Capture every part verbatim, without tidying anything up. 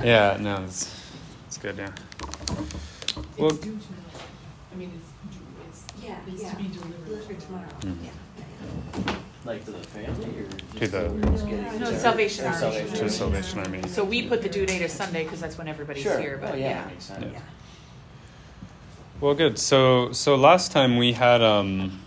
Yeah, no, it's it's good. Yeah. Well, It's due to, I mean, it's, due- it's, Yeah, it's yeah. to be delivered. Delivered tomorrow. Mhm. Yeah. Like to the family or just To the- whoever's getting No, it? Salvation Or Army. Salvation to Army. Salvation Army. So we put the due date as Sunday because that's when everybody's Sure. here, but Oh, yeah, yeah. that makes sense. Yeah. Yeah. Well, good. So, so last time we had um,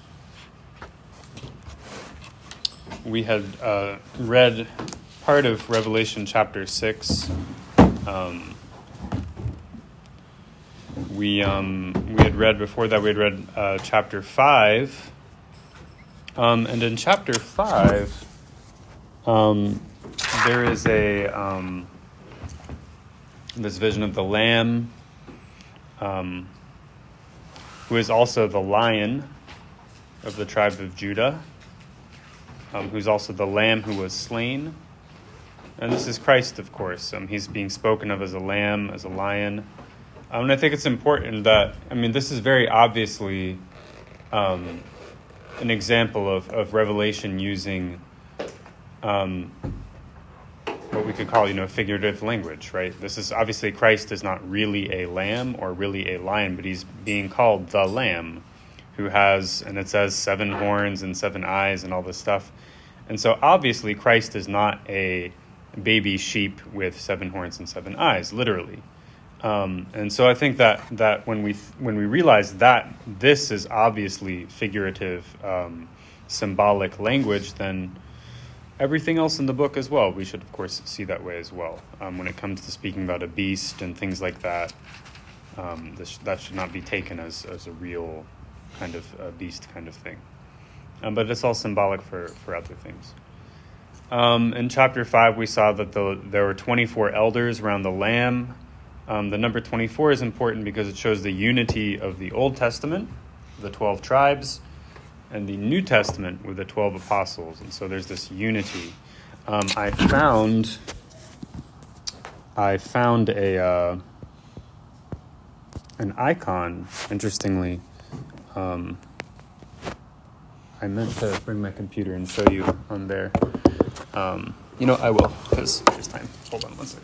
we had uh, read part of Revelation chapter six. Um, we um, we had read before that we had read uh, chapter five, um, and in chapter five, um, there is a um, this vision of the Lamb. Um, who is also the Lion of the tribe of Judah, um, who's also the Lamb who was slain. And this is Christ, of course. Um, he's being spoken of as a lamb, as a lion. Um, and I think it's important that, I mean, this is very obviously um, an example of, of Revelation using um, what we could call, you know, figurative language, right? This is obviously Christ is not really a lamb or really a lion, but he's being called the Lamb, who has, and it says seven horns and seven eyes and all this stuff. And so obviously Christ is not a baby sheep with seven horns and seven eyes, literally. Um, and so I think that that when we when we realize that this is obviously figurative, um, symbolic language, then everything else in the book as well, we should, of course, see that way as well. Um, when it comes to speaking about a beast and things like that, um, this, that should not be taken as, as a real kind of uh, beast kind of thing. Um, but it's all symbolic for, for other things. Um, in chapter five, we saw that the, there were twenty-four elders around the Lamb. Um, the number twenty-four is important because it shows the unity of the Old Testament, the twelve tribes, and the New Testament with the twelve apostles. And so there's this unity. Um, I found I found a uh, an icon, interestingly. Um, I meant to bring my computer and show you on there. Um, you know, I will, because there's time. Hold on one second.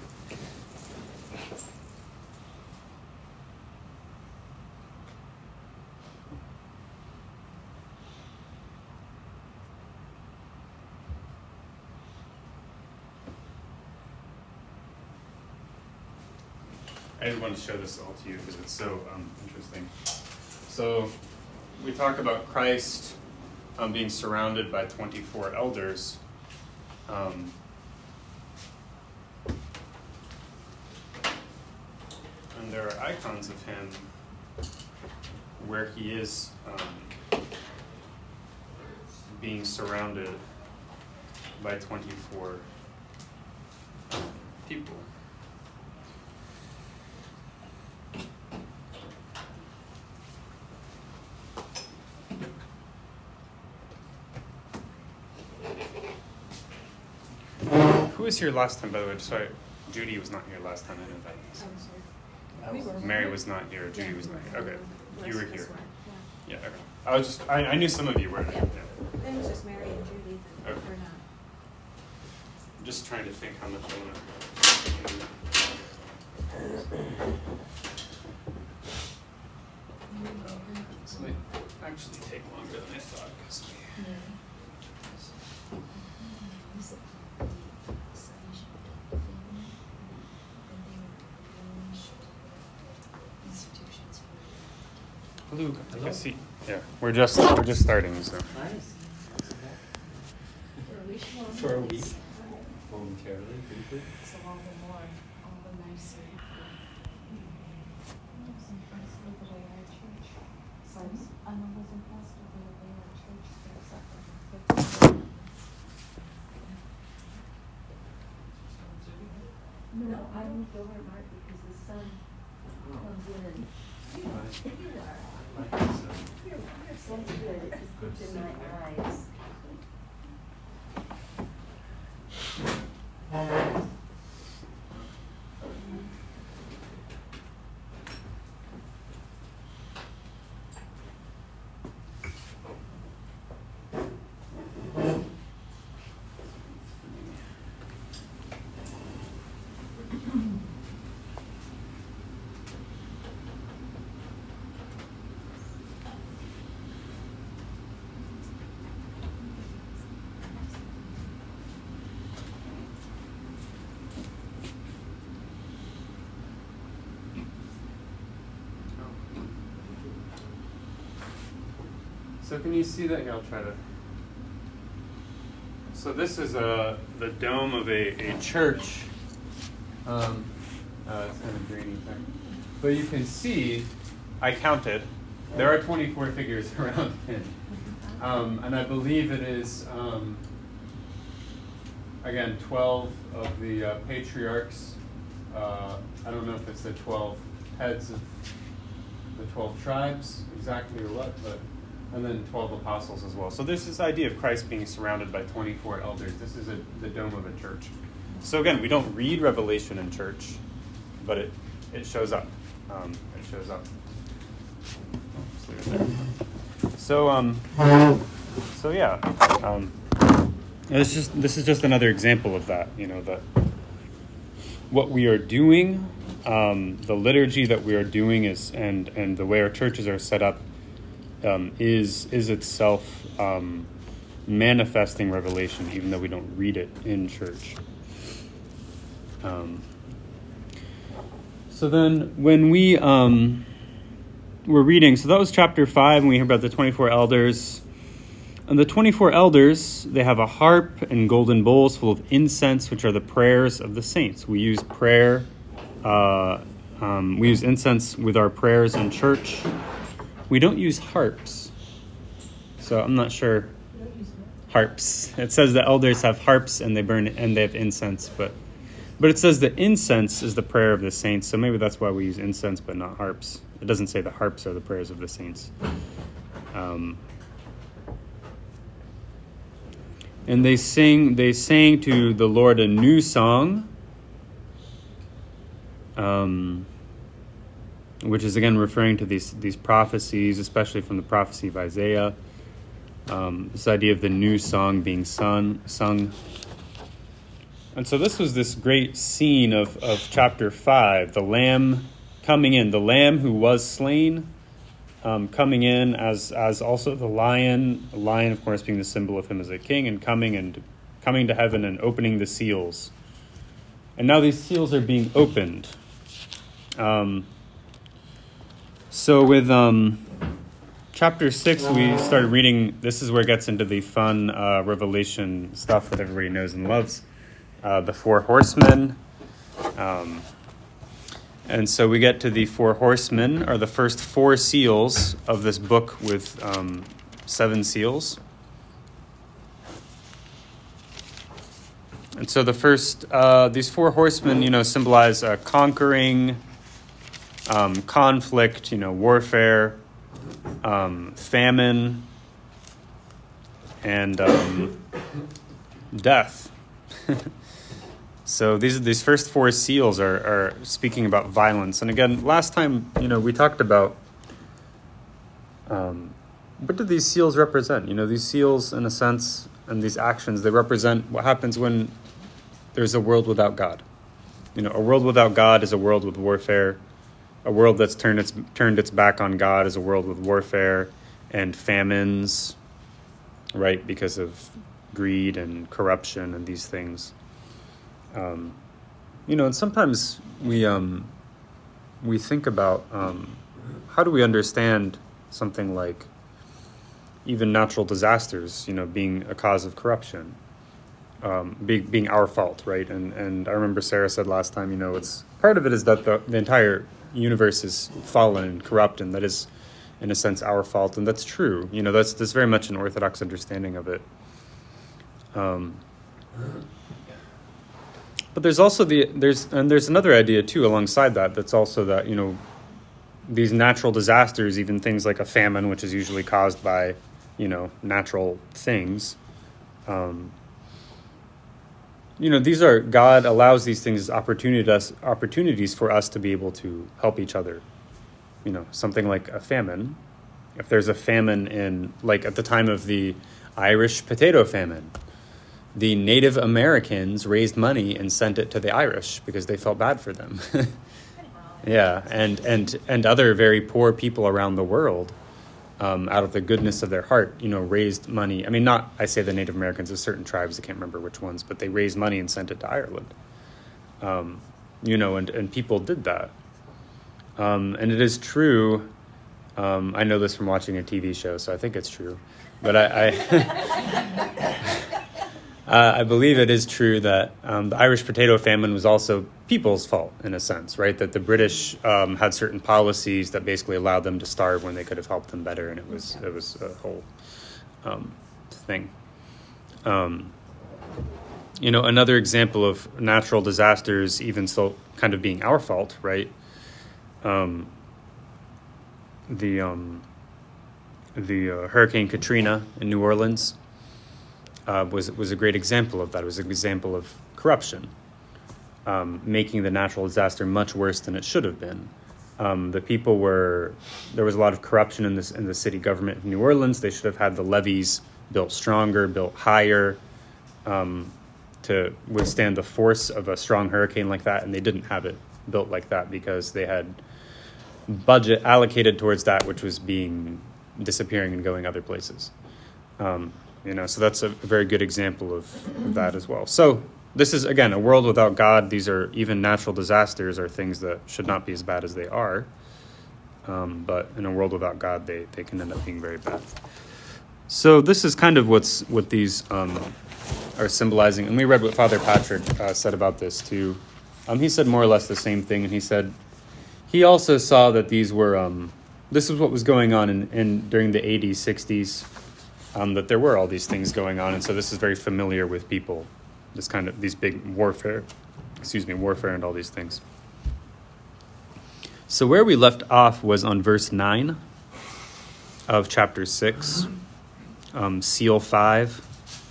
I just want to show this all to you because it's so um, interesting. So we talk about Christ um, being surrounded by twenty-four elders. Um, and there are icons of him where he is um, being surrounded by twenty-four people. Who was here last time, by the way? Sorry, Judy was not here last time. I know that. So. We were. Mary was not here. Judy Yeah. was not here. Okay, you were Rest of here. us were, Yeah. Okay. I was just. I, I knew some of you were. Yeah. Yeah. Yeah. It was just Mary and Judy that Okay. were not. I'm just trying to think how much I want to. This might actually take longer than I thought. 'Cause we, Luke, I see. Yeah, we're just we're just starting. So. Nice. For a week. Momentarily, briefly. It's a lot more, all the nicer. I'm always impressed with the way our church steps up and No, I moved over at Mark because the sun comes in and you are. Sun's good, it just gets in my eyes. So can you see that? Here, I'll try to. So this is a the dome of a, a church. Um, uh, it's kind of grainy there. But you can see, I counted, there are twenty-four figures around the pin. Um, and I believe it is, um, again, twelve of the uh, patriarchs. Uh, I don't know if it's the twelve heads of the twelve tribes exactly or what, but and then twelve apostles as well. So there's this idea of Christ being surrounded by twenty-four elders. This is a, the dome of a church. So again, we don't read Revelation in church, but it, it shows up. Um, it shows up. Just leave it there. So um, so yeah, um, it's just this is just another example of that. You know, that what we are doing, um, the liturgy that we are doing is, and and the way our churches are set up. Um, is is itself um, manifesting revelation, even though we don't read it in church. Um, so then, when we um, were reading, so that was chapter five, and we hear about the twenty-four elders. And the twenty-four elders, they have a harp and golden bowls full of incense, which are the prayers of the saints. We use prayer. Uh, um, we use incense with our prayers in church. We don't use harps, so I'm not sure. Harps. It says the elders have harps and they burn and they have incense, but but it says the incense is the prayer of the saints. So maybe that's why we use incense, but not harps. It doesn't say the harps are the prayers of the saints. Um, and they sing. They sang to the Lord a new song. Um. Which is again referring to these these prophecies, especially from the prophecy of Isaiah. Um, this idea of the new song being sung, sung. And so this was this great scene of, of chapter five, the Lamb coming in, the Lamb who was slain, um, coming in as as also the Lion, the Lion of course being the symbol of him as a king, and coming and coming to heaven and opening the seals. And now these seals are being opened. Um, So with um, chapter six, we started reading. This is where it gets into the fun uh, Revelation stuff that everybody knows and loves. Uh, the four horsemen. Um, and so we get to the four horsemen, are the first four seals of this book with um, seven seals. And so the first, uh, these four horsemen, you know, symbolize uh, conquering, Um, conflict, you know, warfare, um, famine, and um, death. So these these first four seals are, are speaking about violence. And again, last time, you know, we talked about um, what do these seals represent? You know, these seals, in a sense, and these actions, they represent what happens when there's a world without God. You know, a world without God is a world with warfare. A world that's turned its turned its back on God is a world with warfare and famines, right? Because of greed and corruption and these things. Um, you know, and sometimes we um, we think about um, how do we understand something like even natural disasters, you know, being a cause of corruption, um, being being our fault, right? And and I remember Sarah said last time, you know, it's part of it is that the, the entire universe is fallen and corrupt, and that is, in a sense, our fault, and that's true. You know, that's that's very much an Orthodox understanding of it. Um, but there's also the there's and there's another idea too alongside that. That's also that, you know, these natural disasters, even things like a famine, which is usually caused by, you know, natural things. Um, You know, these are, God allows these things as opportunities, opportunities for us to be able to help each other. You know, something like a famine. If there's a famine in, like at the time of the Irish potato famine, the Native Americans raised money and sent it to the Irish because they felt bad for them. Yeah, and, and, and other very poor people around the world, Um, out of the goodness of their heart, you know, raised money. I mean, not, I say the Native Americans of certain tribes, I can't remember which ones, but they raised money and sent it to Ireland. Um, you know, and, and people did that. Um, and it is true Um, I know this from watching a T V show, so I think it's true. But I, I, uh, I believe it is true that um, the Irish potato famine was also people's fault, in a sense, right? That the British um, had certain policies that basically allowed them to starve when they could have helped them better, and it was it was a whole um, thing. Um, you know, another example of natural disasters, even still kind of being our fault, right? Um, the um, the uh, Hurricane Katrina in New Orleans uh, was was a great example of that. It was an example of corruption, um, making the natural disaster much worse than it should have been. Um, the people were there was a lot of corruption in this in the city government of New Orleans. They should have had the levees built stronger, built higher, um, to withstand the force of a strong hurricane like that, and they didn't have it built like that because they had budget allocated towards that, which was being disappearing and going other places. Um, you know, so that's a very good example of, of that as well. So this is, again, a world without God. These are even natural disasters are things that should not be as bad as they are. Um, but in a world without God, they, they can end up being very bad. So this is kind of what's what these um, are symbolizing. And we read what Father Patrick uh, said about this too. Um, he said more or less the same thing, and he said he also saw that these were, um, this is what was going on in, in during the eighties, sixties, um, that there were all these things going on. And so this is very familiar with people, this kind of, these big warfare, excuse me, warfare and all these things. So where we left off was on verse nine of chapter six, um, seal five.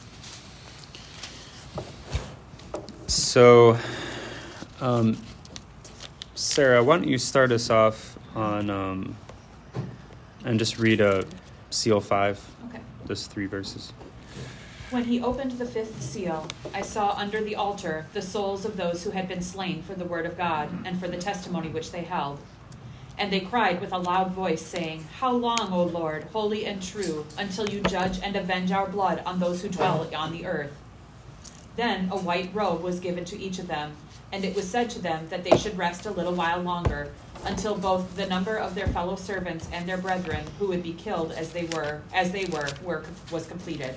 So, um, Sarah, why don't you start us off on um, and just read uh, seal five, Okay. those three verses. When he opened the fifth seal, I saw under the altar the souls of those who had been slain for the word of God and for the testimony which they held. And they cried with a loud voice, saying, How long, O Lord, holy and true, until you judge and avenge our blood on those who dwell on the earth? Then a white robe was given to each of them, and it was said to them that they should rest a little while longer, until both the number of their fellow servants and their brethren, who would be killed as they were, as they were, were was completed.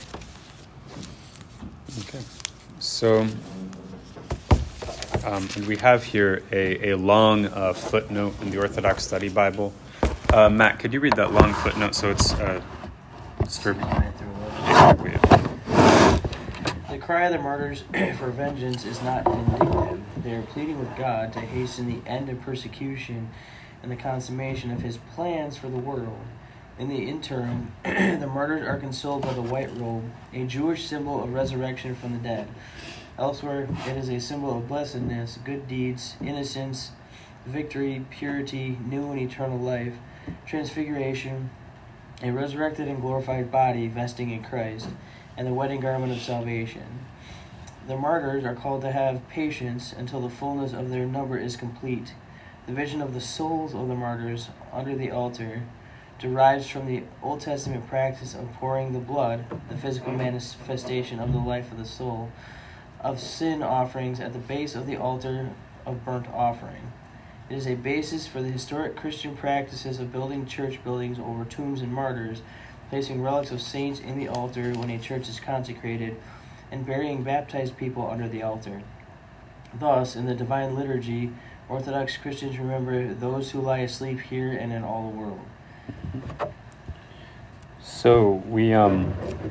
Okay. So, um, and we have here a, a long uh, footnote in the Orthodox Study Bible. Uh, Matt, could you read that long footnote? So it's, uh, it's for... The cry of the martyrs for vengeance is not vindictive. They are pleading with God to hasten the end of persecution and the consummation of his plans for the world. In the interim, the martyrs are consoled by the white robe, a Jewish symbol of resurrection from the dead. Elsewhere, it is a symbol of blessedness, good deeds, innocence, victory, purity, new and eternal life, transfiguration, a resurrected and glorified body vesting in Christ, and the wedding garment of salvation. The martyrs are called to have patience until the fullness of their number is complete. The vision of the souls of the martyrs under the altar derives from the Old Testament practice of pouring the blood, the physical manifestation of the life of the soul, of sin offerings at the base of the altar of burnt offering. It is a basis for the historic Christian practices of building church buildings over tombs and martyrs, placing relics of saints in the altar when a church is consecrated, and burying baptized people under the altar. Thus, in the Divine Liturgy, Orthodox Christians remember those who lie asleep here and in all the world. So we um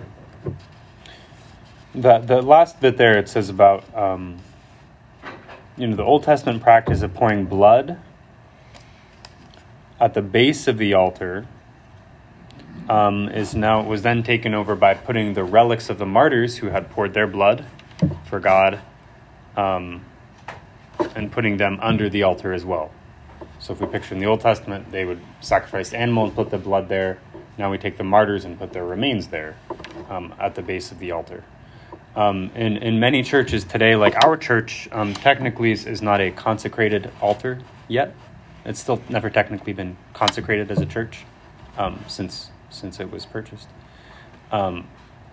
the the last bit there, it says about um you know the Old Testament practice of pouring blood at the base of the altar um is now was then taken over by putting the relics of the martyrs who had poured their blood for God um and putting them under the altar as well. So if we picture in the Old Testament, they would sacrifice the animal and put the blood there. Now we take the martyrs and put their remains there um, at the base of the altar. Um, in, in many churches today, like our church, um, technically is, is not a consecrated altar yet. It's still never technically been consecrated as a church um, since since it was purchased. Um,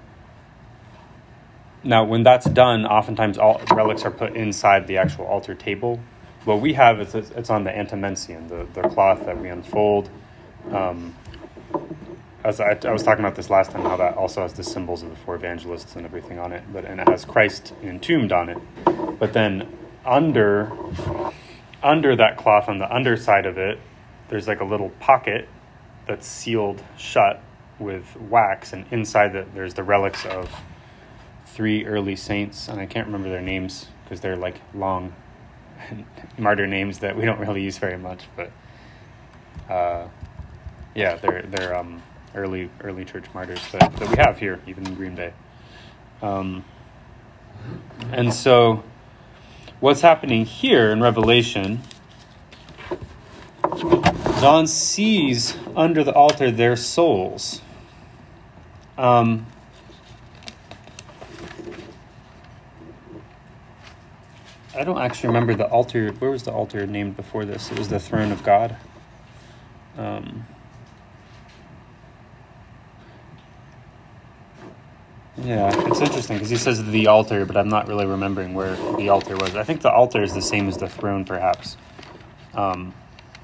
now, when that's done, oftentimes all relics are put inside the actual altar table. What we have is it's on the antamensium, the, the cloth that we unfold Um, as I, I was talking about this last time, how that also has the symbols of the four evangelists and everything on it, but and it has Christ entombed on it. But then under under that cloth, on the underside of it, there's like a little pocket that's sealed shut with wax, and inside that there's the relics of three early saints, and I can't remember their names because they're like long martyr names that we don't really use very much, but uh, yeah, they're they're um, early early church martyrs that, that we have here, even in Green Bay. Um, and so, what's happening here in Revelation? John sees under the altar their souls. Um, I don't actually remember the altar. Where was the altar named before this? It was the throne of God. Um, yeah, it's interesting because he says the altar, but I'm not really remembering where the altar was. I think the altar is the same as the throne, perhaps. Um,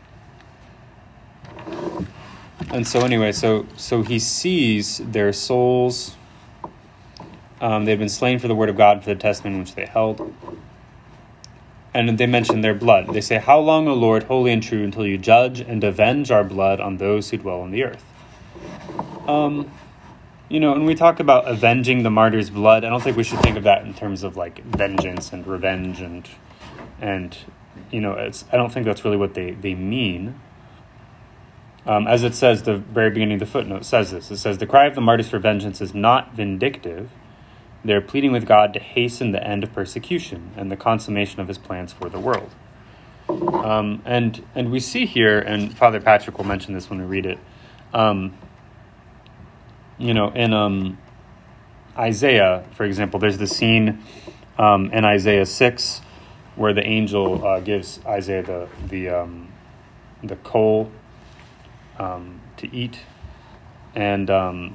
and so anyway, so so he sees their souls. Um, they've been slain for the word of God, for the testimony which they held. And they mention their blood. They say, "How long, O Lord, holy and true, until you judge and avenge our blood on those who dwell on the earth?" Um, you know, when we talk about avenging the martyr's blood, I don't think we should think of that in terms of like vengeance and revenge and, and you know, it's, I don't think that's really what they, they mean. Um, as it says, the very beginning of the footnote says this. It says, "The cry of the martyrs for vengeance is not vindictive. They're pleading with God to hasten the end of persecution and the consummation of his plans for the world." Um, and and we see here, and Father Patrick will mention this when we read it, um, you know, in um, Isaiah, for example, there's the scene um, in Isaiah six where the angel uh, gives Isaiah the the um, the coal um, to eat, and um,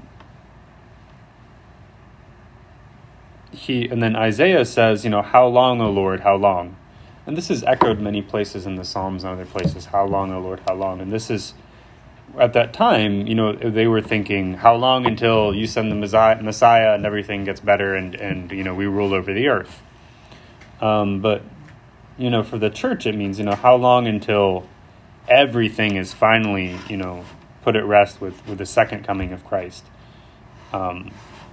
He and then Isaiah says, you know, "How long, O Lord, how long?" And this is echoed many places in the Psalms and other places. "How long, O Lord, how long?" And this is, at that time, you know, they were thinking, how long until you send the Messiah and everything gets better and, and you know, we rule over the earth. Um, but, you know, for the church, it means, you know, how long until everything is finally, you know, put at rest with, with the second coming of Christ. Um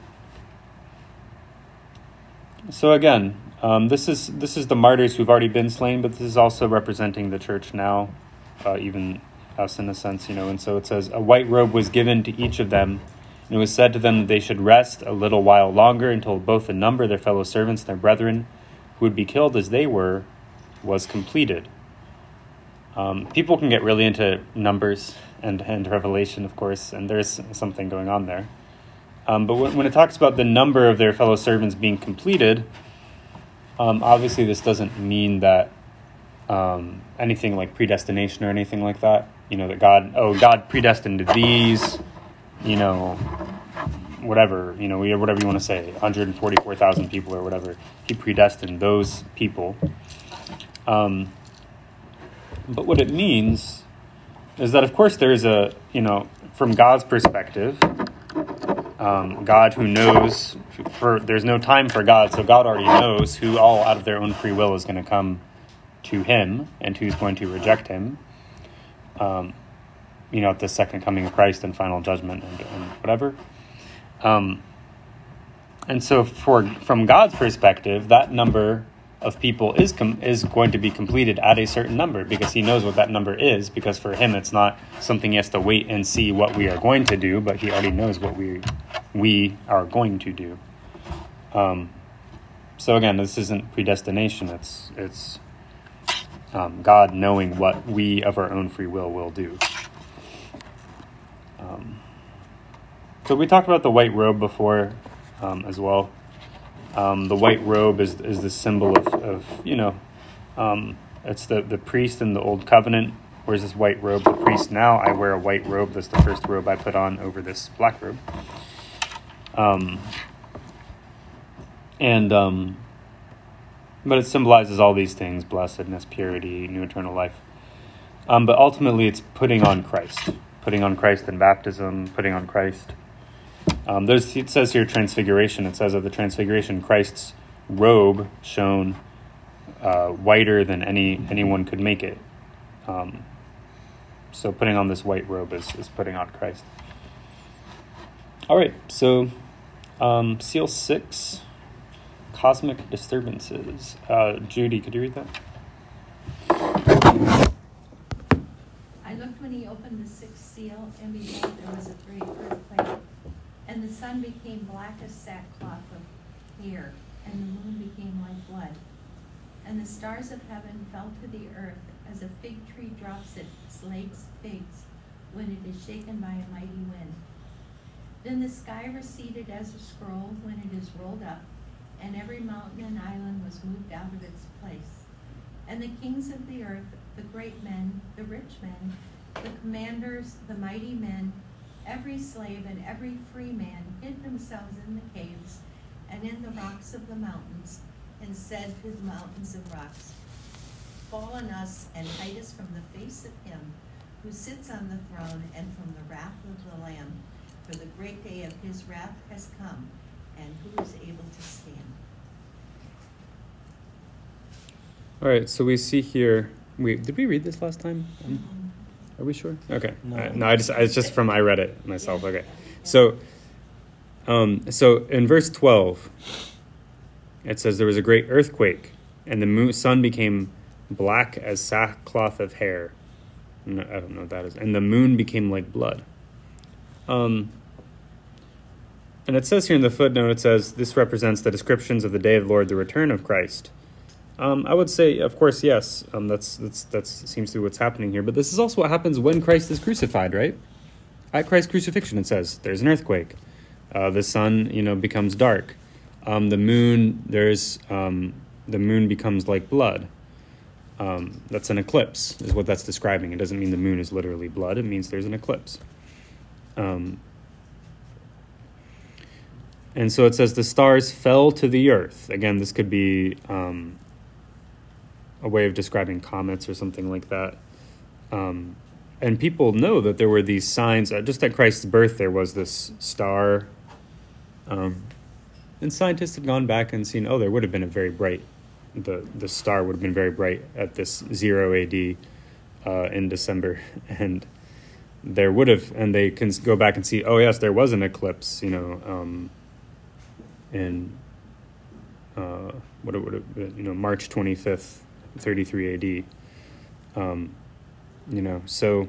So again, um, this is this is the martyrs who've already been slain, but this is also representing the church now, uh, even us in a sense, you know. And so it says, "A white robe was given to each of them, and it was said to them that they should rest a little while longer until both the number of their fellow servants and their brethren, who would be killed as they were, was completed." Um, people can get really into numbers and, and Revelation, of course, and there's something going on there. Um, but when, when it talks about the number of their fellow servants being completed, um, obviously this doesn't mean that um, anything like predestination or anything like that. You know, that God, oh, God predestined these, you know, whatever, you know, whatever you want to say, one hundred forty-four thousand people or whatever. He predestined those people. Um, but what it means is that, of course, there is a, you know, from God's perspective, Um, God who knows, for there's no time for God, so God already knows who all out of their own free will is going to come to him and who's going to reject him, um, you know, at the second coming of Christ and final judgment and, and whatever. Um, and so for from God's perspective, that number of people is com- is going to be completed at a certain number because he knows what that number is, because for him it's not something he has to wait and see what we are going to do, but he already knows what we we are going to do. Um, so again, this isn't predestination, it's it's um, God knowing what we of our own free will will do. Um, so we talked about the white robe before um, as well. Um, the white robe is is the symbol of, of you know, um, it's the, the priest in the Old Covenant wears this white robe. The priest now, I wear a white robe. That's the first robe I put on over this black robe. Um, and, um, but it symbolizes all these things: blessedness, purity, new eternal life. Um, but ultimately it's putting on Christ. putting on Christ in baptism, putting on Christ. Um, there's, it says here transfiguration. It says at the transfiguration, Christ's robe shone uh, whiter than any anyone could make it. Um, so putting on this white robe is, is putting on Christ. All right, so um, seal six, cosmic disturbances. Uh, Judy, could you read that? I looked when he opened the sixth seal, and behold, there was a great earthquake, and the sun became black as sackcloth of hair, and the moon became like blood. And the stars of heaven fell to the earth, as a fig tree drops its late figs when it is shaken by a mighty wind. Then the sky receded as a scroll when it is rolled up, and every mountain and island was moved out of its place. And the kings of the earth, the great men, the rich men, the commanders, the mighty men, every slave and every free man hid themselves in the caves and in the rocks of the mountains, and said to the mountains and rocks, fall on us and hide us from the face of him who sits on the throne and from the wrath of the Lamb. For the great day of his wrath has come, and who is able to stand? All right, so we see here. We did we read this last time? Um, are we sure? Okay. No. Uh, no, I just it's just from I read it myself. Okay. So, um, so in verse twelve, it says there was a great earthquake, and the moon, sun became black as sackcloth of hair. No, I don't know what that is. And the moon became like blood. Um, and it says here in the footnote, it says, this represents the descriptions of the day of the Lord, the return of Christ. Um, I would say, of course, yes. Um, that's that's that's seems to be what's happening here. But this is also what happens when Christ is crucified, right? At Christ's crucifixion, it says there's an earthquake. Uh, the sun, you know, becomes dark. Um, the moon, there's um, the moon becomes like blood. Um, that's an eclipse, is what that's describing. It doesn't mean the moon is literally blood. It means there's an eclipse. Um, and so it says the stars fell to the earth. Again, this could be um, a way of describing comets or something like that. Um, and people know that there were these signs. Uh, just at Christ's birth, there was this star. Um, and scientists have gone back and seen, oh, there would have been a very bright The the star would have been very bright at this zero A D uh, in December, and there would have, and they can go back and see, oh yes, there was an eclipse, you know, um, in uh, what it would have been, you know, March twenty-fifth, thirty-three A D, um, you know, so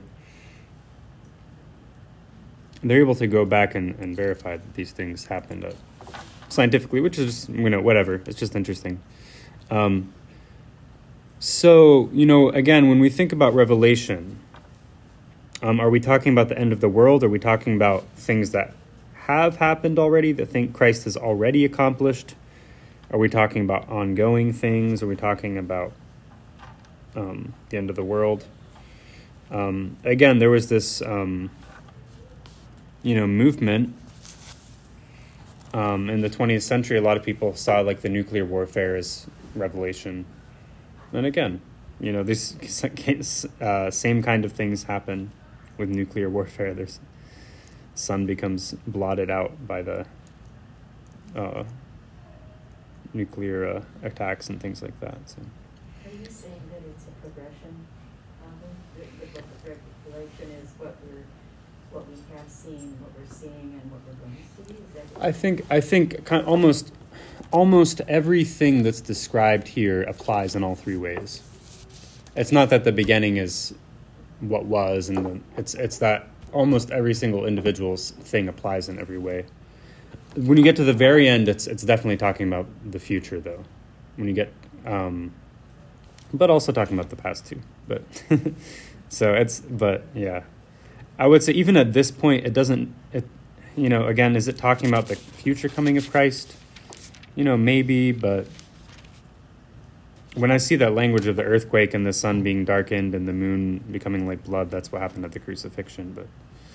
they're able to go back and, and verify that these things happened uh, scientifically, which is, you know, whatever. It's just interesting. Um, so, you know, again, when we think about Revelation, um, are we talking about the end of the world? Are we talking about things that have happened already, that think Christ has already accomplished? Are we talking about ongoing things? Are we talking about um, the end of the world? Um, again, there was this, um, you know, movement um, in the twentieth century. A lot of people saw like the nuclear warfare as Revelation. And again, you know, these uh, same kind of things happen with nuclear warfare. There's sun becomes blotted out by the uh, nuclear uh, attacks and things like that. So. Are you saying that it's a progression? Um, the, the book of Revelation is what we're, what we have seen, what we're seeing, and what we're going to see? Is that I think I think kind of almost. Almost everything that's described here applies in all three ways. It's not that the beginning is what was, and the, it's it's that almost every single individual's thing applies in every way. When you get to the very end, it's it's definitely talking about the future, though. When you get, um, but also talking about the past too. But so it's but yeah, I would say even at this point, it doesn't. It you know again, is it talking about the future coming of Christ? You know, maybe, but when I see that language of the earthquake and the sun being darkened and the moon becoming like blood, that's what happened at the crucifixion. But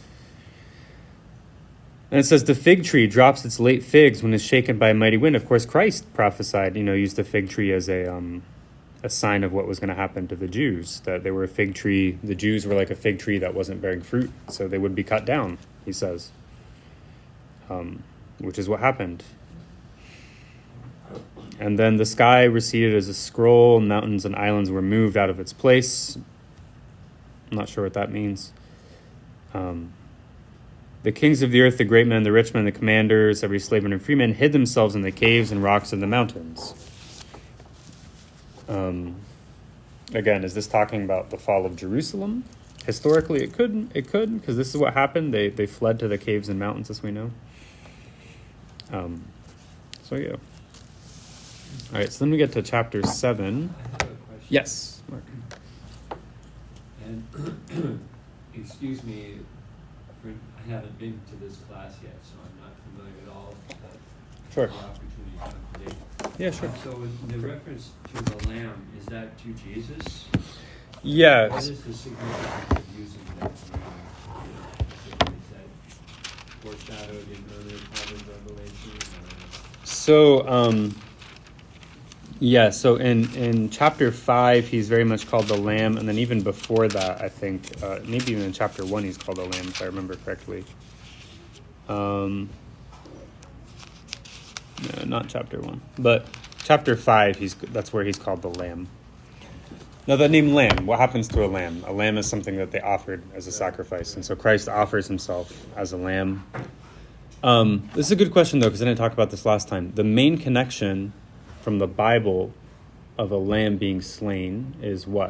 and it says the fig tree drops its late figs when it's shaken by a mighty wind. Of course, Christ prophesied, you know, used the fig tree as a um, a sign of what was going to happen to the Jews, that they were a fig tree. The Jews were like a fig tree that wasn't bearing fruit, so they would be cut down, he says, um, which is what happened. And then the sky receded as a scroll, mountains and islands were moved out of its place. I'm not sure what that means. Um, the kings of the earth, the great men, the rich men, the commanders, every slave and free man hid themselves in the caves and rocks of the mountains. Um, again, is this talking about the fall of Jerusalem? Historically, it could, it could, because this is what happened. They they fled to the caves and mountains, as we know. Um, so yeah. All right, so then we get to chapter seven. I have a question. Yes, Mark. And excuse me, for, I haven't been to this class yet, so I'm not familiar at all with the, Sure. the opportunity to come today. Yeah, sure. So in the reference to the Lamb, is that to Jesus? Yeah. What is the significance of using that name? Is that foreshadowed in earlier part of Revelation? Or? So, um, yeah, so in, in chapter five, he's very much called the Lamb, and then even before that, I think, uh, maybe even in chapter one, he's called the Lamb, if I remember correctly. Um, no, not chapter one, but chapter five, he's that's where he's called the Lamb. Now, the name Lamb, what happens to a lamb? A lamb is something that they offered as a sacrifice, and so Christ offers himself as a lamb. Um, this is a good question, though, because I didn't talk about this last time. The main connection from the Bible of a lamb being slain is what?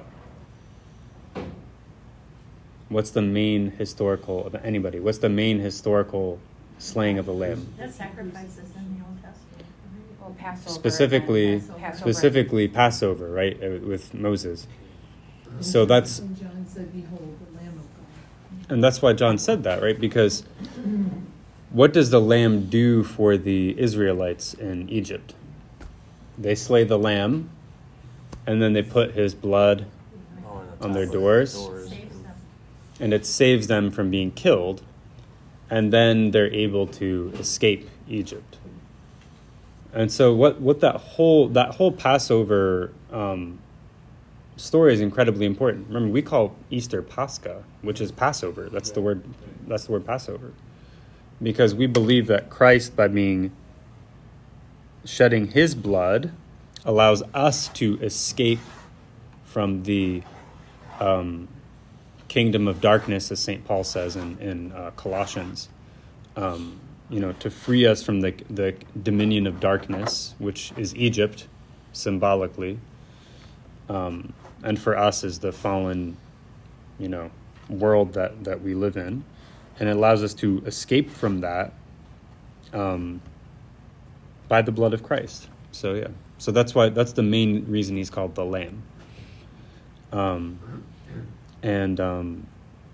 What's the main historical of anybody? What's the main historical slaying of a lamb? The sacrifices in the Old Testament. Well, Passover. Specifically, and then Passover. specifically Passover, right, uh, with Moses. So that's, And John said, behold, the Lamb of God. and that's why John said that, right? Because what does the lamb do for the Israelites in Egypt? They slay the lamb, and then they put his blood on their doors, Saves them. and it saves them from being killed, and then they're able to escape Egypt. And so what, what that whole that whole Passover um, story is incredibly important. Remember, we call Easter Pascha, which is Passover. That's the word. That's the word Passover, because we believe that Christ, by being shedding his blood, allows us to escape from the um, kingdom of darkness, as Saint Paul says in, in uh, Colossians. Um, you know, to free us from the the dominion of darkness, which is Egypt, symbolically, um, and for us is the fallen, you know, world that, that we live in, and it allows us to escape from that um, by the blood of Christ. So yeah, so that's why that's the main reason he's called the Lamb. Um, and um,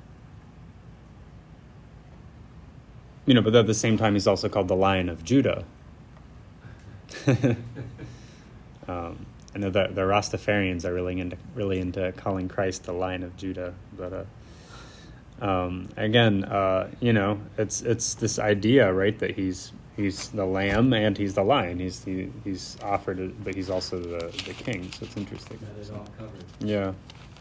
you know, but at the same time, he's also called the Lion of Judah. um, I know that the Rastafarians are really into really into calling Christ the Lion of Judah, but uh, um, again, uh, you know, it's it's this idea, right, that he's he's the Lamb and he's the Lion. He's he, he's offered, it, but he's also the, the King. So it's interesting. That is all covered. Yeah.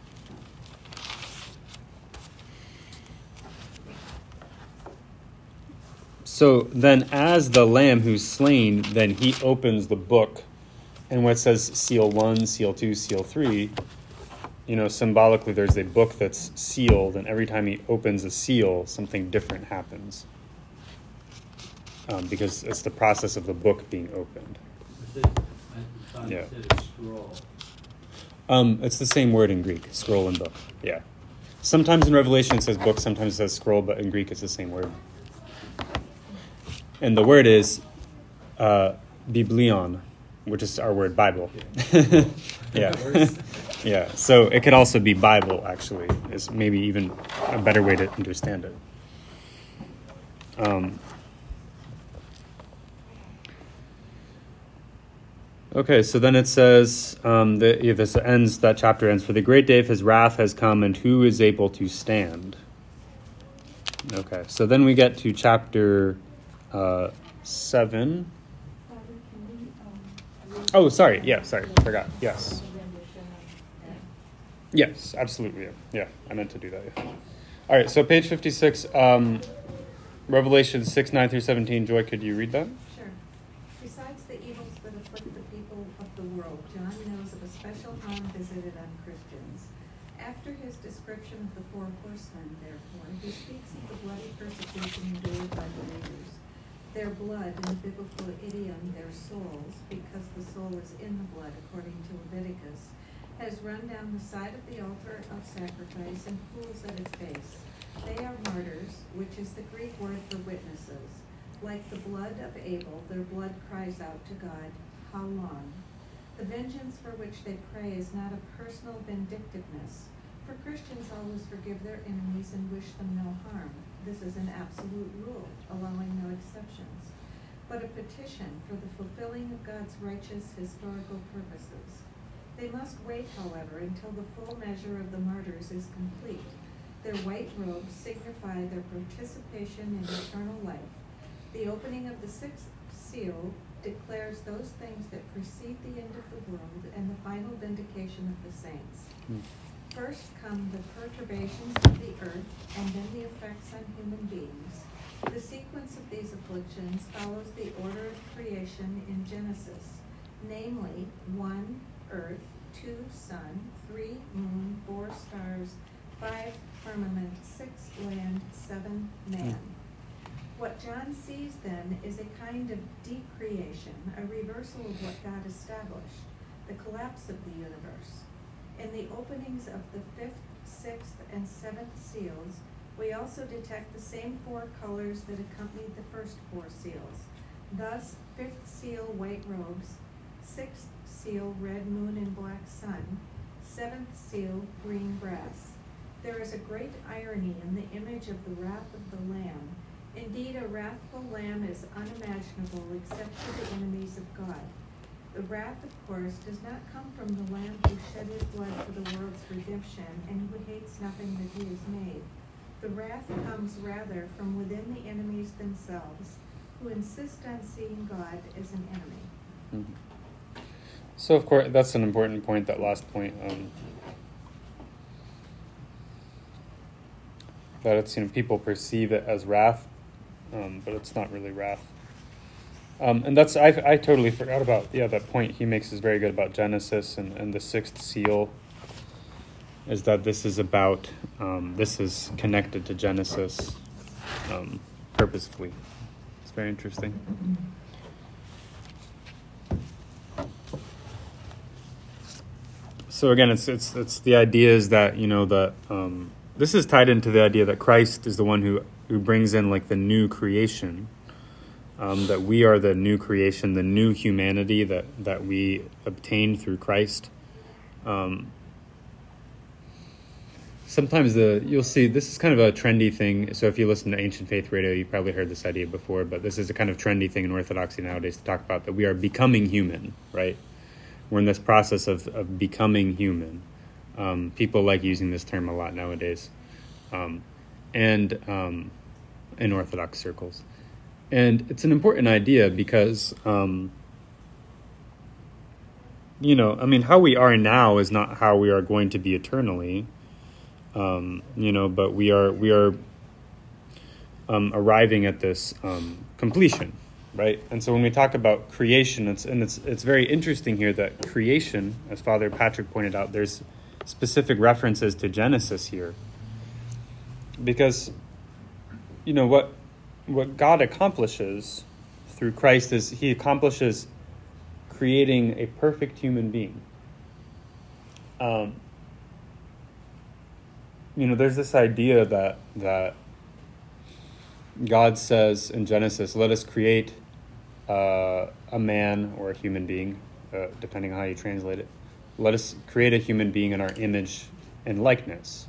So then, as the Lamb who's slain, then he opens the book, and what says seal one, seal two, seal three, you know, symbolically there's a book that's sealed, and every time he opens a seal, something different happens. Um, because it's the process of the book being opened. It says- I thought Yeah. it said a scroll. Um, it's the same word in Greek, scroll and book. Yeah. Sometimes in Revelation it says book, sometimes it says scroll, but in Greek it's the same word. And the word is uh, biblion, which is our word Bible. Yeah. Yeah. So it could also be Bible, actually, is maybe even a better way to understand it. Um, okay, so then it says, um, the, yeah, this ends, that chapter ends, for the great day of his wrath has come, and who is able to stand? Okay, so then we get to chapter uh, seven. Father, can we, um, read Oh, sorry, yeah, sorry, forgot, yes. the rendition Yes, absolutely. Yeah, yeah, I meant to do that. Yeah. All right, so page fifty-six, um, Revelation six, nine through seventeen. Joy, could you read that? Sure. Besides the evils that afflict the people of the world, John knows of a special harm visited on Christians. After his description of the four horsemen, therefore, he speaks of the bloody persecution endured by believers. Their blood, in the biblical idiom, their souls, because the soul is in the blood, according to Leviticus, has run down the side of the altar of sacrifice and pools at its base. They are martyrs, which is the Greek word for witnesses. Like the blood of Abel, their blood cries out to God, how long? The vengeance for which they pray is not a personal vindictiveness, for Christians always forgive their enemies and wish them no harm. This is an absolute rule, allowing no exceptions, but a petition for the fulfilling of God's righteous historical purposes. They must wait, however, until the full measure of the martyrs is complete. Their white robes signify their participation in eternal life. The opening of the sixth seal declares those things that precede the end of the world and the final vindication of the saints. Mm. First come the perturbations of the earth, and then the effects on human beings. The sequence of these afflictions follows the order of creation in Genesis, namely, one, earth, two, sun, three, moon, four, stars, five, firmament, six, land, seven, man. What John sees then is a kind of decreation, a reversal of what God established, the collapse of the universe. In the openings of the fifth, sixth, and seventh seals, we also detect the same four colors that accompanied the first four seals. Thus, fifth seal, white robes, sixth seal, red moon and black sun, seventh seal, green brass. There is a great irony in the image of the wrath of the Lamb. Indeed, a wrathful lamb is unimaginable except for the enemies of God. The wrath, of course, does not come from the Lamb who shed his blood for the world's redemption and who hates nothing that he has made. The wrath comes rather from within the enemies themselves, who insist on seeing God as an enemy. Mm-hmm. So, of course, that's an important point, that last point. Um, that it's, you know, people perceive it as wrath, um, but it's not really wrath. Um, and that's, I, I totally forgot about, yeah, that point he makes is very good about Genesis and, and the sixth seal, is that this is about, um, this is connected to Genesis um, purposefully. It's very interesting. So again, it's it's it's the idea is that, you know, that um, this is tied into the idea that Christ is the one who, who brings in like the new creation. Um, that we are the new creation, the new humanity that, that we obtained through Christ. Um, sometimes the you'll see, this is kind of a trendy thing. So if you listen to Ancient Faith Radio, you've probably heard this idea before, but this is a kind of trendy thing in Orthodoxy nowadays to talk about that we are becoming human, right? We're in this process of, of becoming human. Um, people like using this term a lot nowadays, um, and um, in Orthodox circles. And it's an important idea because, um, you know, I mean, how we are now is not how we are going to be eternally, um, you know, but we are we are um, arriving at this um, completion, right? And so when we talk about creation, it's and it's it's very interesting here that creation, as Father Patrick pointed out, there's specific references to Genesis here, because, you know, what. What God accomplishes through Christ is he accomplishes creating a perfect human being. Um, you know, there's this idea that that God says in Genesis, let us create uh, a man or a human being, uh, depending on how you translate it. Let us create a human being in our image and likeness.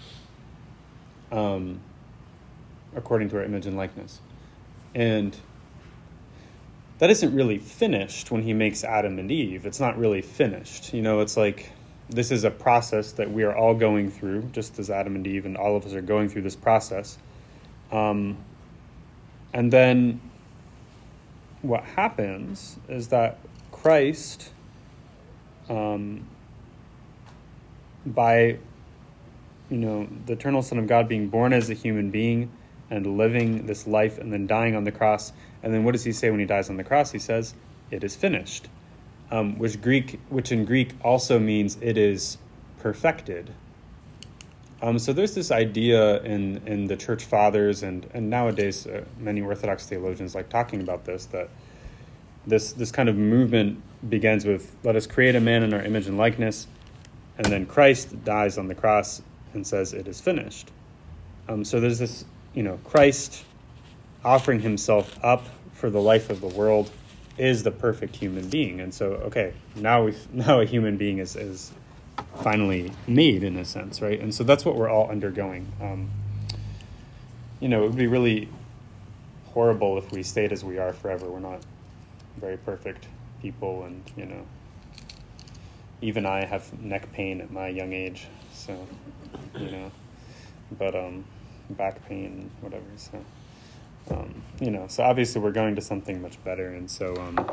Um. According to our image and likeness. And that isn't really finished when he makes Adam and Eve. It's not really finished. You know, it's like this is a process that we are all going through, just as Adam and Eve and all of us are going through this process. Um, and then what happens is that Christ um, by, you know, the eternal Son of God being born as a human being and living this life and then dying on the cross. And then what does he say when he dies on the cross? He says, "It is finished," um, which Greek, which in Greek also means it is perfected. Um, so there's this idea in, in the church fathers, and, and nowadays uh, many Orthodox theologians like talking about this, that this this kind of movement begins with, let us create a man in our image and likeness, and then Christ dies on the cross and says, "It is finished." Um, so there's this, you know, Christ offering himself up for the life of the world is the perfect human being. And so, okay, now we now a human being is, is finally made, in a sense, right? And so that's what we're all undergoing. Um, you know, it would be really horrible if we stayed as we are forever. We're not very perfect people, and, you know, even I have neck pain at my young age, so, you know, but um, back pain, whatever, so, um, you know, so obviously we're going to something much better, and so, um,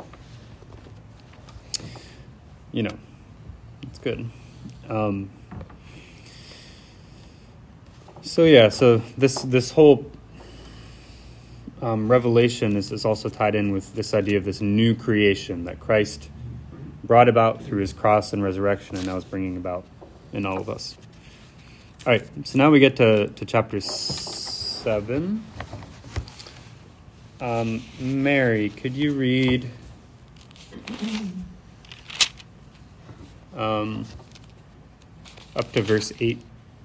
you know, it's good. Um, so yeah, so this this whole um, revelation is, is also tied in with this idea of this new creation that Christ brought about through his cross and resurrection, and now is bringing about in all of us. All right, so now we get to, to chapter seven. Um, Mary, could you read um, up to verse eight?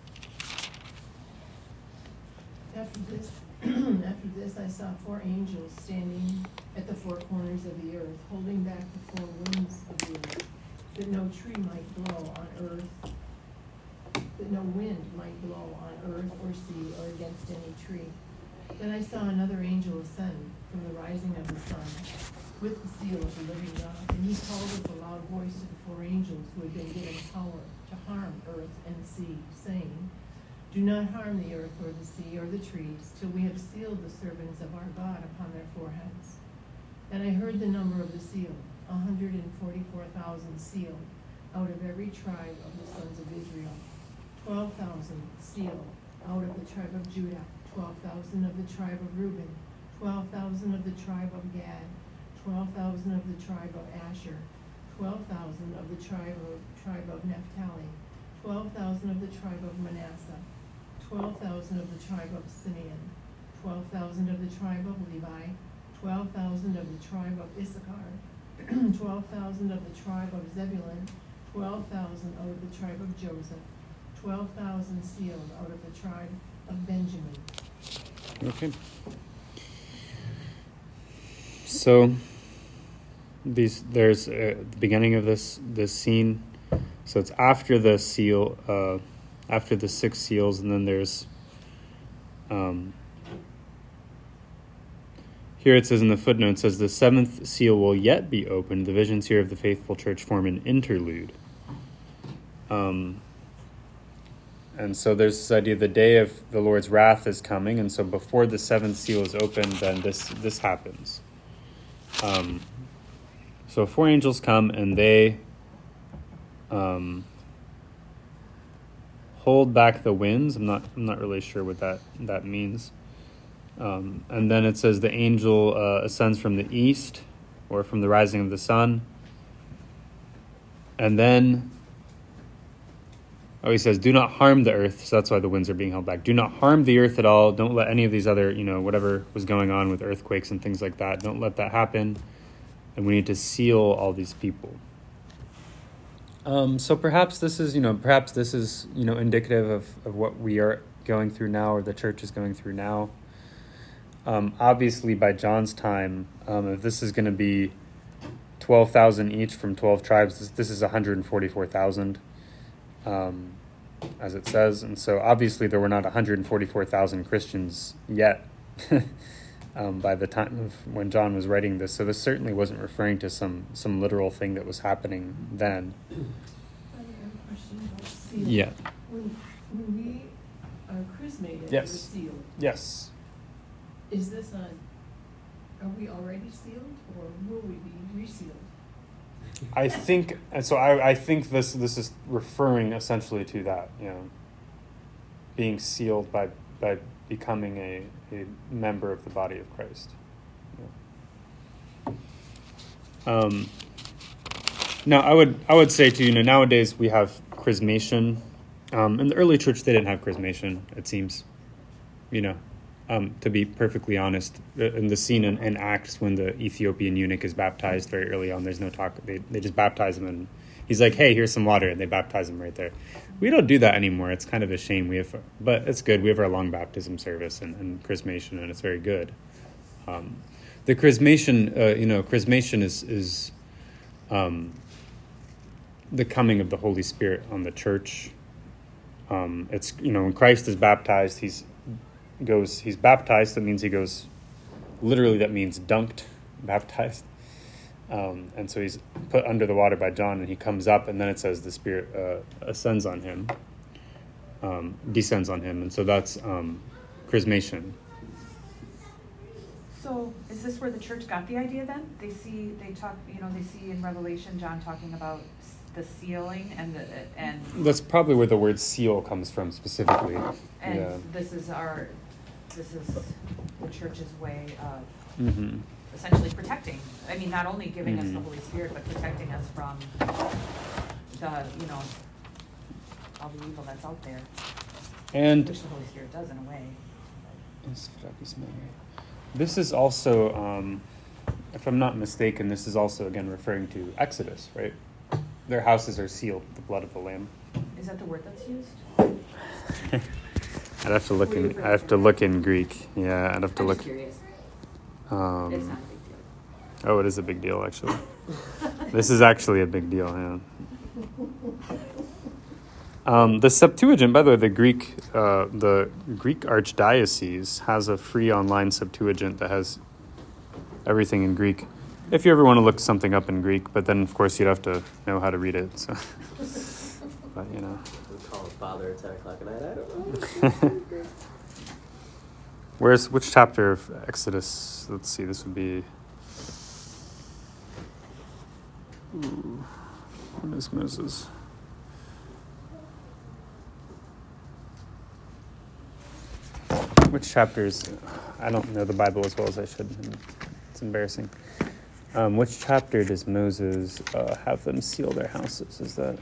After this, after this, I saw four angels standing at the four corners of the earth, holding back the four winds of the earth, that no tree might blow on earth, that no wind might blow on earth or sea or against any tree. Then I saw another angel ascend from the rising of the sun, with the seal of the living God, and he called with a loud voice to the four angels who had been given power to harm earth and sea, saying, "Do not harm the earth or the sea or the trees, till we have sealed the servants of our God upon their foreheads." And I heard the number of the seal, a hundred and forty-four thousand sealed, out of every tribe of the sons of Israel. Twelve thousand sealed, out of the tribe of Judah, twelve thousand of the tribe of Reuben, twelve thousand of the tribe of Gad, twelve thousand of the tribe of Asher, twelve thousand of the tribe of, tribe of Naphtali, twelve thousand of the tribe of Manasseh, twelve thousand of the tribe of Simeon, twelve thousand of the tribe of Levi, twelve thousand of the tribe of Issachar, twelve thousand of the tribe of Zebulun, twelve thousand out of the tribe of Joseph, twelve thousand sealed out of the tribe of Benjamin. Okay. So these there's uh, the beginning of this this scene. So it's after the seal, uh, after the six seals, and then there's um, here it says in the footnote, it says the seventh seal will yet be opened. The visions here of the faithful church form an interlude. Um, and so there's this idea the day of the Lord's wrath is coming, and so before the seventh seal is opened, then this this happens. Um, so four angels come and they um, hold back the winds. I'm not I'm not really sure what that that means. Um, and then it says the angel uh, ascends from the east, or from the rising of the sun. And then, oh, he says, "Do not harm the earth." So that's why the winds are being held back. Do not harm the earth at all. Don't let any of these other, you know, whatever was going on with earthquakes and things like that, don't let that happen. And we need to seal all these people. Um, so perhaps this is, you know, perhaps this is, you know, indicative of, of what we are going through now, or the church is going through now. Um, obviously, by John's time, um, if this is going to be twelve thousand each from twelve tribes, this, this is one hundred forty-four thousand, um, as it says. And so obviously there were not one hundred forty-four thousand Christians yet um, by the time of when John was writing this. So this certainly wasn't referring to some, some literal thing that was happening then. I have a question about seal. Yeah. When, when we are chrismated, Yes. we're sealed. Yes. Is this a, are we already sealed, or will we be resealed? I think, and so I, I think this this is referring essentially to that, you know, being sealed by by becoming a, a member of the body of Christ. Yeah. Um. Now, I would I would say to you, you know, nowadays we have chrismation. Um, in the early church, they didn't have chrismation, it seems. You know, um, to be perfectly honest, in the scene in, in Acts when the Ethiopian eunuch is baptized very early on, there's no talk. They they just baptize him, and he's like, "Hey, here's some water," and they baptize him right there. We don't do that anymore. It's kind of a shame. We have, but it's good. We have our long baptism service and, and chrismation, and it's very good. Um, the chrismation, uh, you know, chrismation is is um, the coming of the Holy Spirit on the church. Um, it's, you know, when Christ is baptized, he's goes he's baptized. That means he goes literally. That means dunked, baptized. Um, and so he's put under the water by John, and he comes up, and then it says the Spirit uh, ascends on him, um, descends on him, and so that's um, chrismation. So is this where the church got the idea then? They see, they talk, you know, they see in Revelation John talking about s- the sealing and the and That's probably where the word seal comes from specifically. and Yeah. this is our, this is the church's way of Mm-hmm. essentially protecting. I mean, not only giving us the Mhm. Holy Spirit, but protecting us from the, you know, all the evil that's out there, And which the Holy Spirit does in a way. this is also, um, if I'm not mistaken, this is also again referring to Exodus, right? Their houses are sealed with the blood of the Lamb. Is that the word that's used? I'd have to look in. I have to look in Greek. Yeah, I'd have to I'm look. just curious. Um, It's not a big deal. Oh, it is a big deal, actually. This is actually a big deal, yeah. Um, the Septuagint, by the way, the Greek, uh, the Greek Archdiocese has a free online Septuagint that has everything in Greek. If you ever want to look something up in Greek, but then of course you'd have to know how to read it. So, but you know. We call his father at ten o'clock at night. I don't know. Where's which chapter of Exodus? Let's see. This would be. Ooh, what is Moses? Which chapters? I don't know the Bible as well as I should. It's embarrassing. Um, which chapter does Moses uh, have them seal their houses? Is that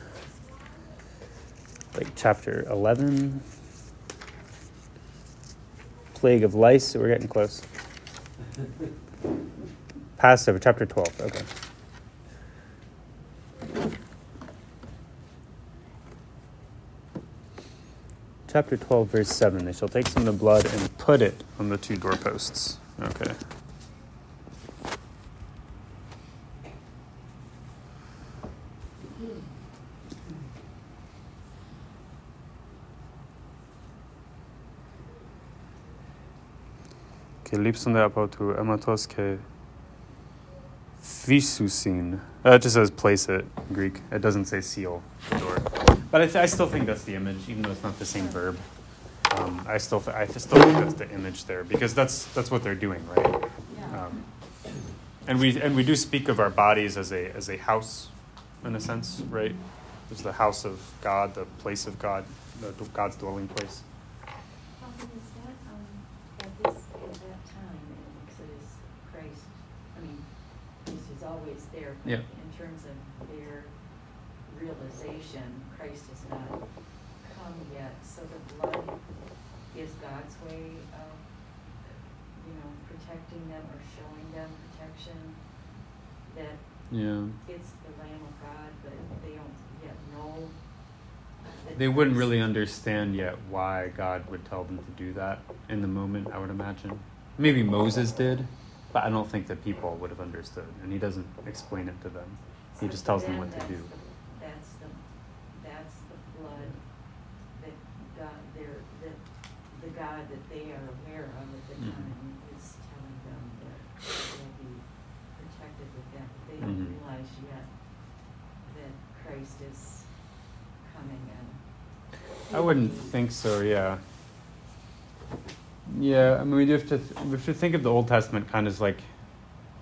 like chapter eleven? Plague of lice. So we're getting close. Passover, chapter twelve. Okay. Chapter twelve, verse seven. They shall take some of the blood and put it on the two doorposts. Okay. Και λείψονται από του αίματος και physousin. Uh, it just says place it in Greek. It doesn't say seal the door. But I, th- I still think that's the image, even though it's not the same verb. Um, I still th- I still think that's the image there because that's that's what they're doing, right? Yeah. Um, and we and we do speak of our bodies as a as a house, in a sense, right? It's the house of God, the place of God, the, God's dwelling place. How is that, um, at this, at that time in Exodus, Christ, I mean, Christ is always there, but Yeah. in terms of their realization, Christ has not come yet, so the blood is God's way of, you know, protecting them or showing them protection, that Yeah. it's the Lamb of God, but they don't yet know. that They wouldn't Christ- really understand yet why God would tell them to do that in the moment, I would imagine. Maybe Moses did, but I don't think the people would have understood, and he doesn't explain it to them. He So just to tells them them, what to that's do. the- That's the, that's the blood that God, they're, that the God that they are aware of at the Mhm. time is telling them that they'll be protected with that. They don't Mhm. realize yet that Christ is coming and. I wouldn't think so, yeah. Yeah, I mean, we do have to th- we have to think of the Old Testament kind of as like,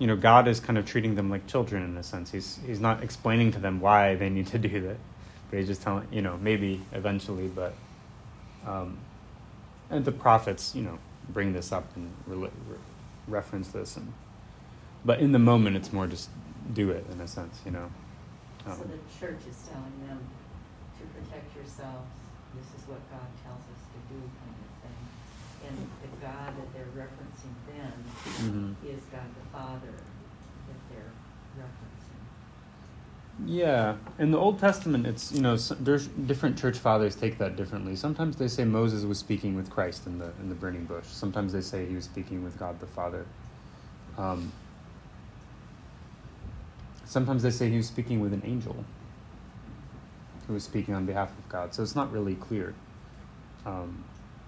you know, God is kind of treating them like children in a sense. He's he's not explaining to them why they need to do that, but he's just telling, you know, maybe eventually, but um, and the prophets, you know, bring this up and re- re- reference this, and but in the moment, it's more just do it in a sense, you know. Um, So the church is telling them to protect yourselves. This is what God tells us to do, kind of thing. And the God that they're referencing then mhm. is God the Father that they're referencing. Yeah, in the Old Testament, it's, you know, s- there's different church fathers take that differently. Sometimes they say Moses was speaking with Christ in the in the burning bush. Sometimes they say he was speaking with God the Father. Um, sometimes they say he was speaking with an angel who was speaking on behalf of God. So it's not really clear. Um,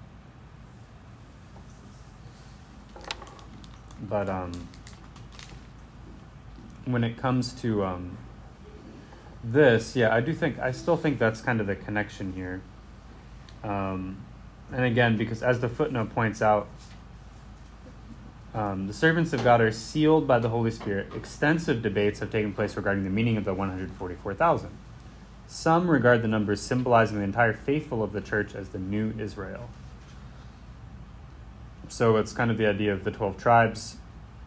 but um, when it comes to um, this, yeah, I do think, I still think that's kind of the connection here. Um, and again, because as the footnote points out, um, the servants of God are sealed by the Holy Spirit. Extensive debates have taken place regarding the meaning of the one hundred forty-four thousand. Some regard the numbers symbolizing the entire faithful of the church as the new Israel. So it's kind of the idea of the twelve tribes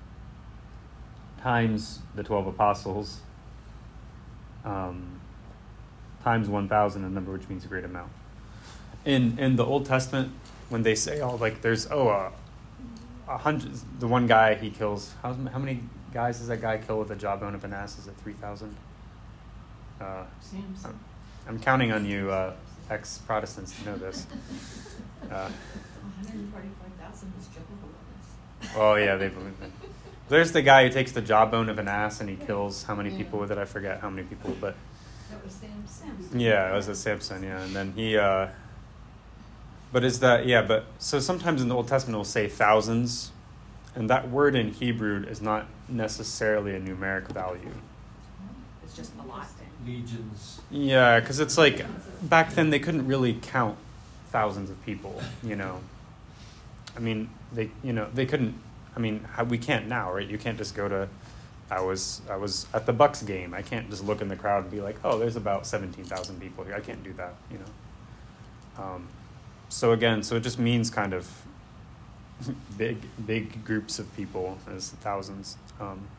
times the twelve apostles, um, times one thousand, a number which means a great amount. In in the Old Testament, when they say, oh, like there's, oh, uh, a hundred, the one guy he kills, how, how many guys does that guy kill with a jawbone of an ass? Is it three thousand? Uh, Samson. I'm, I'm counting on you, uh, ex-Protestants, to know this. Uh, one hundred forty-four thousand was Jehovah's Witness. oh, yeah, they believe it. There's the guy who takes the jawbone of an ass and he kills how many people with it? I forget how many people, but That was Samson. yeah, it was a Samson, yeah. And then he, uh, but is that, yeah, but, so sometimes in the Old Testament it will say thousands, and that word in Hebrew is not necessarily a numeric value. It's just a lot. Legions. Yeah, because it's like, back then they couldn't really count thousands of people, you know. I mean, they, you know, they couldn't, I mean, how, we can't now, right? You can't just go to, I was I was at the Bucks game. I can't just look in the crowd and be like, oh, there's about seventeen thousand people here. I can't do that, you know. Um, so again, so it just means kind of big, big groups of people as thousands. Um,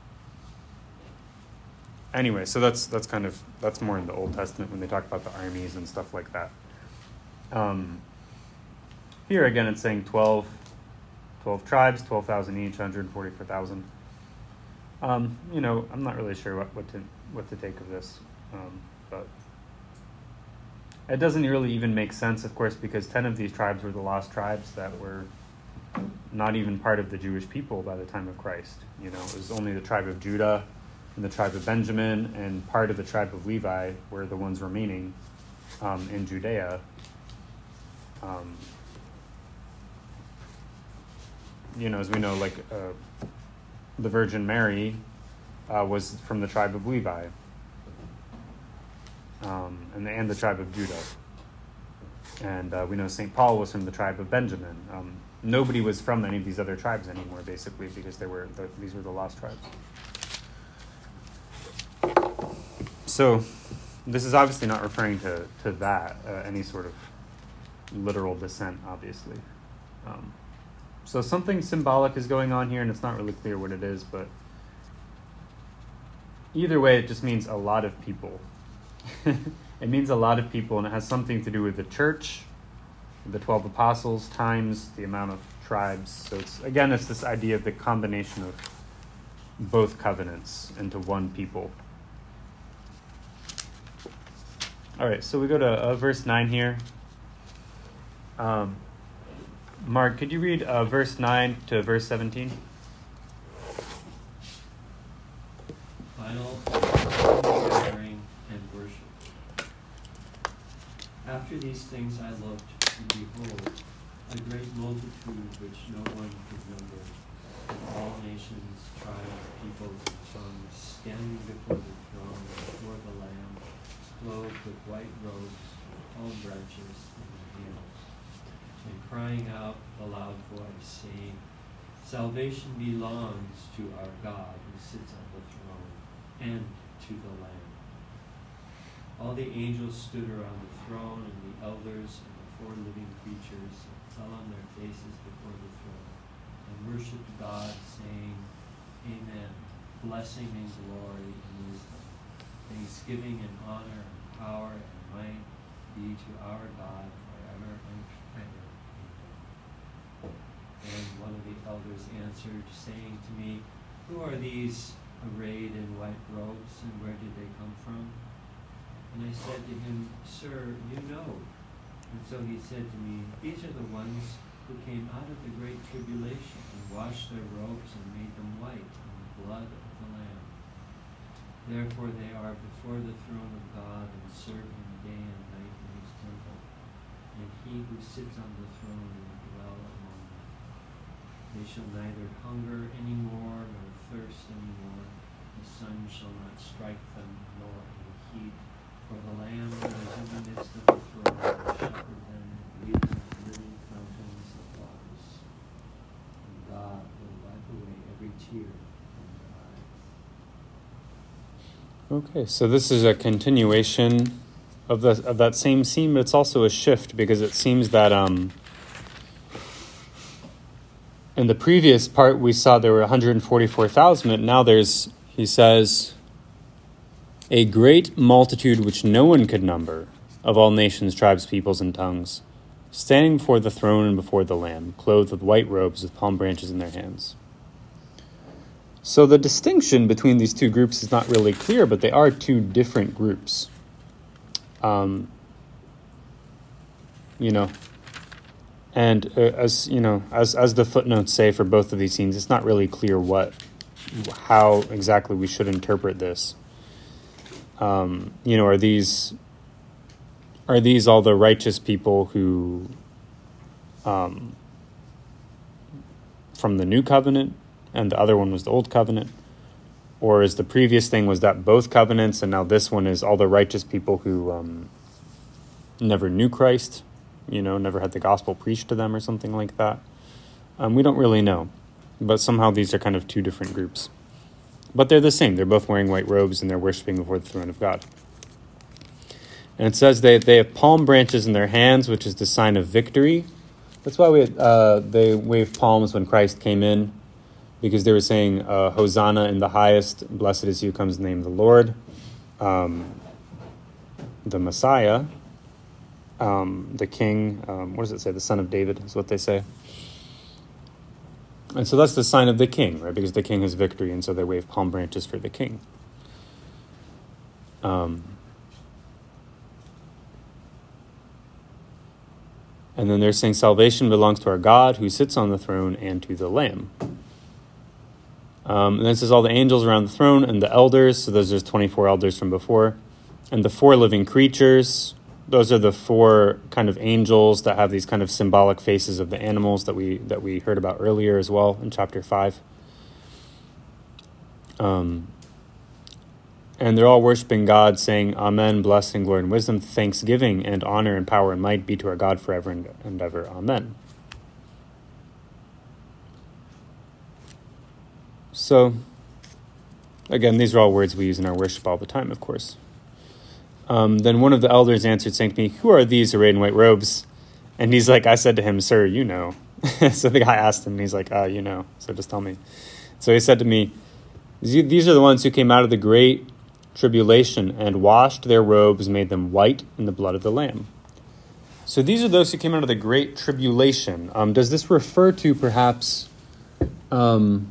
anyway, so that's that's kind of, that's more in the Old Testament when they talk about the armies and stuff like that. Um, here again, it's saying twelve, twelve tribes, twelve thousand each, one hundred forty-four thousand. Um, you know, I'm not really sure what, what to what to take of this, um, but it doesn't really even make sense, of course, because ten of these tribes were the lost tribes that were not even part of the Jewish people by the time of Christ. You know, it was only the tribe of Judah and the tribe of Benjamin and part of the tribe of Levi were the ones remaining um, in Judea. Um, you know, as we know, like uh, the Virgin Mary uh, was from the tribe of Levi, um, and, the, and the tribe of Judah. And uh, we know Saint Paul was from the tribe of Benjamin. Um, nobody was from any of these other tribes anymore, basically, because they were the, these were the lost tribes. So this is obviously not referring to, to that, uh, any sort of literal descent, obviously. Um, so something symbolic is going on here, and it's not really clear what it is, but either way, it just means a lot of people. It means a lot of people, and it has something to do with the church, the twelve apostles, times the amount of tribes. So it's, again, it's this idea of the combination of both covenants into one people. All right, so we go to uh, verse nine here. Um, Mark, could you read uh, verse nine to verse seventeen? Final gathering and worship. After these things I looked, and behold, a great multitude which no one could number, of all nations, tribes, peoples, and tongues, standing before the throne, before the Lamb, clothed with white robes, palm branches in their hands, and crying out with a loud voice, saying, Salvation belongs to our God who sits on the throne and to the Lamb. All the angels stood around the throne, and the elders and the four living creatures fell on their faces before the throne and worshipped God, saying, Amen. Blessing and glory and wisdom, thanksgiving and honor and power and might be to our God forever and ever. Amen. And one of the elders answered, saying to me, Who are these arrayed in white robes, and where did they come from? And I said to him, Sir, you know. And so he said to me, These are the ones who came out of the great tribulation and washed their robes and made them white in the blood of the Lamb. Therefore they are before the throne of God and serve him day and night in his temple. And he who sits on the throne will dwell among them. They shall neither hunger any more nor thirst any more. The sun shall not strike them, nor any heat. For the Lamb that is in the midst of the throne will shepherd them and lead them to living fountains of waters. And God will wipe away every tear from their eyes. Okay, so this is a continuation of the of that same scene, but it's also a shift because it seems that um, in the previous part we saw there were one hundred forty-four thousand, and now there's, he says, a great multitude which no one could number, of all nations, tribes, peoples, and tongues, standing before the throne and before the Lamb, clothed with white robes with palm branches in their hands. So the distinction between these two groups is not really clear, but they are two different groups. Um, you know, and uh, as you know, as as the footnotes say for both of these scenes, it's not really clear what, how exactly we should interpret this. Um, you know, are these are these all the righteous people who, um, from the new covenant, and the other one was the old covenant? Or is the previous thing, was that both covenants, and now this one is all the righteous people who um, never knew Christ, you know, never had the gospel preached to them or something like that? Um, we don't really know. But somehow these are kind of two different groups. But they're the same. They're both wearing white robes and they're worshiping before the throne of God. And it says they they have palm branches in their hands, which is the sign of victory. That's why we uh, they waved palms when Christ came in, because they were saying, uh, Hosanna in the highest, blessed is he who comes in the name of the Lord. Um, the Messiah, um, the King, um, what does it say? The Son of David is what they say. And so that's the sign of the king, right? Because the king has victory, and so they wave palm branches for the king. Um, and then they're saying salvation belongs to our God who sits on the throne and to the Lamb. Um, and then it says all the angels around the throne and the elders, so those are twenty-four elders from before, and the four living creatures. Those are the four kind of angels that have these kind of symbolic faces of the animals that we that we heard about earlier as well in chapter five. Um, and they're all worshiping God, saying, Amen, blessing, glory, and wisdom, thanksgiving, and honor, and power, and might be to our God forever and, and ever. Amen. So, again, these are all words we use in our worship all the time, of course. Um, then one of the elders answered, saying to me, Who are these arrayed in white robes? And he's like, I said to him, Sir, you know. So the guy asked him, and he's like, uh, you know, so just tell me. So he said to me, These are the ones who came out of the great tribulation and washed their robes, made them white in the blood of the Lamb. So these are those who came out of the great tribulation. Um, does this refer to perhaps, um,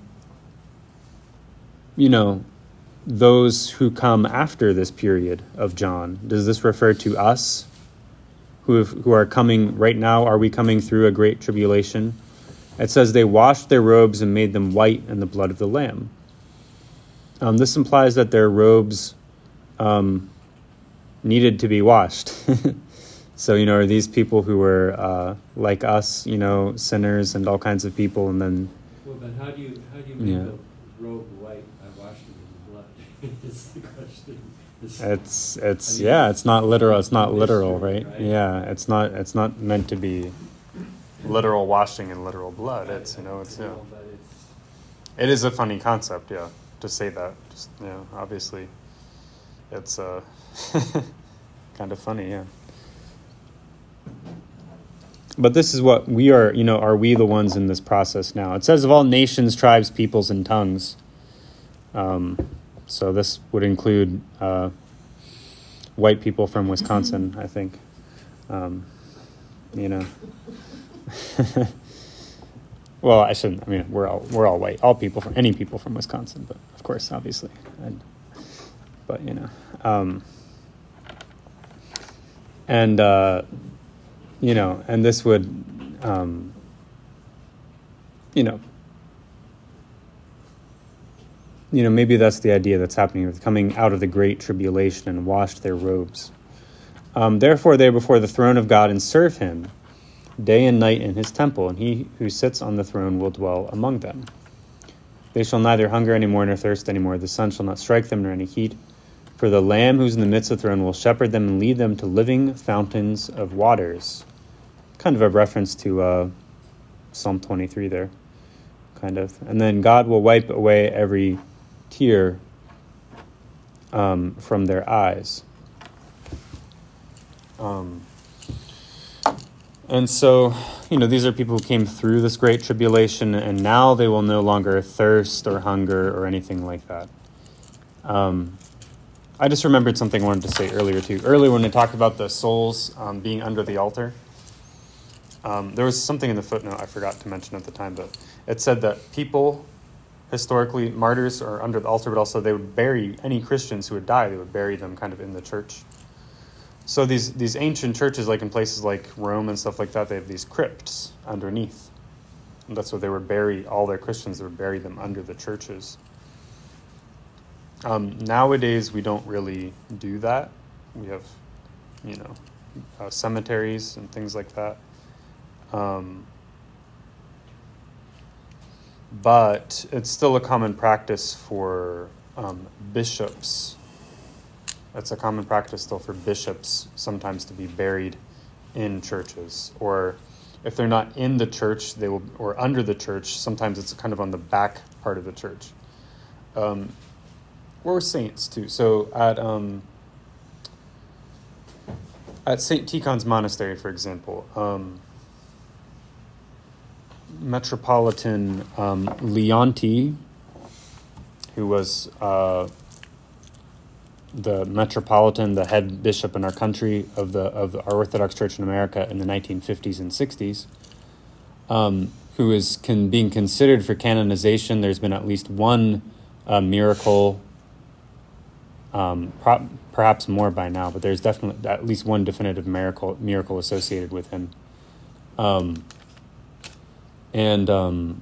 you know, those who come after this period of John? Does this refer to us who have, who are coming right now? Are we coming through a great tribulation? It says they washed their robes and made them white in the blood of the Lamb. Um, this implies that their robes um, needed to be washed. So, you know, are these people who were uh, like us, you know, sinners and all kinds of people, and then... Well, but how do you, how do you make Yeah. the robe white? I washed it in blood. It's the question. It's, It's it's I mean, yeah, it's not literal. It's not literal, mystery, right? right? Yeah, it's not it's not meant to be literal washing in literal blood. It's you know it's I yeah. know, but it's It is a funny concept, yeah, to say that. Just, you know, obviously, it's uh, kind of funny, yeah. But this is what we are, you know, are we the ones in this process now? It says of all nations, tribes, peoples, and tongues. Um, so this would include uh, white people from Wisconsin, I think. Um, you know. Well, I shouldn't. I mean, we're all we're all white. All people from any people from Wisconsin, but of course, obviously. I'd, but you know, um, and uh, you know, and this would, um, you know, you know, maybe that's the idea that's happening with coming out of the great tribulation and washed their robes. Um, Therefore, they are before the throne of God and serve Him day and night in His temple, and He who sits on the throne will dwell among them. They shall neither hunger any more nor thirst any more. The sun shall not strike them nor any heat. For the Lamb who's in the midst of the throne will shepherd them and lead them to living fountains of waters. Kind of a reference to uh, Psalm twenty-three there, kind of. And then God will wipe away every tear um, from their eyes. Um And so, you know, these are people who came through this great tribulation, and now they will no longer thirst or hunger or anything like that. Um, I just remembered something I wanted to say earlier, too. Earlier when we talked about the souls um, being under the altar, um, there was something in the footnote I forgot to mention at the time, but it said that people, historically, martyrs are under the altar, but also they would bury any Christians who would die. They would bury them kind of in the church. So these, these ancient churches, like in places like Rome and stuff like that, they have these crypts underneath. And that's where they would bury all their Christians. They would bury them under the churches. Um, nowadays, we don't really do that. We have, you know, uh, cemeteries and things like that. Um, but it's still a common practice for um, bishops. It's a common practice still for bishops sometimes to be buried in churches, or if they're not in the church, they will, or under the church. Sometimes it's kind of on the back part of the church, um, or saints too. So at um, at Saint Tikhon's Monastery, for example, um, Metropolitan um, Leonti, who was uh, the metropolitan, the head bishop in our country of the of our Orthodox Church in America in the nineteen fifties and sixties, um, who is can, being considered for canonization. There's been at least one uh, miracle, um, pro- perhaps more by now, but there's definitely at least one definitive miracle miracle associated with him. Um, and um,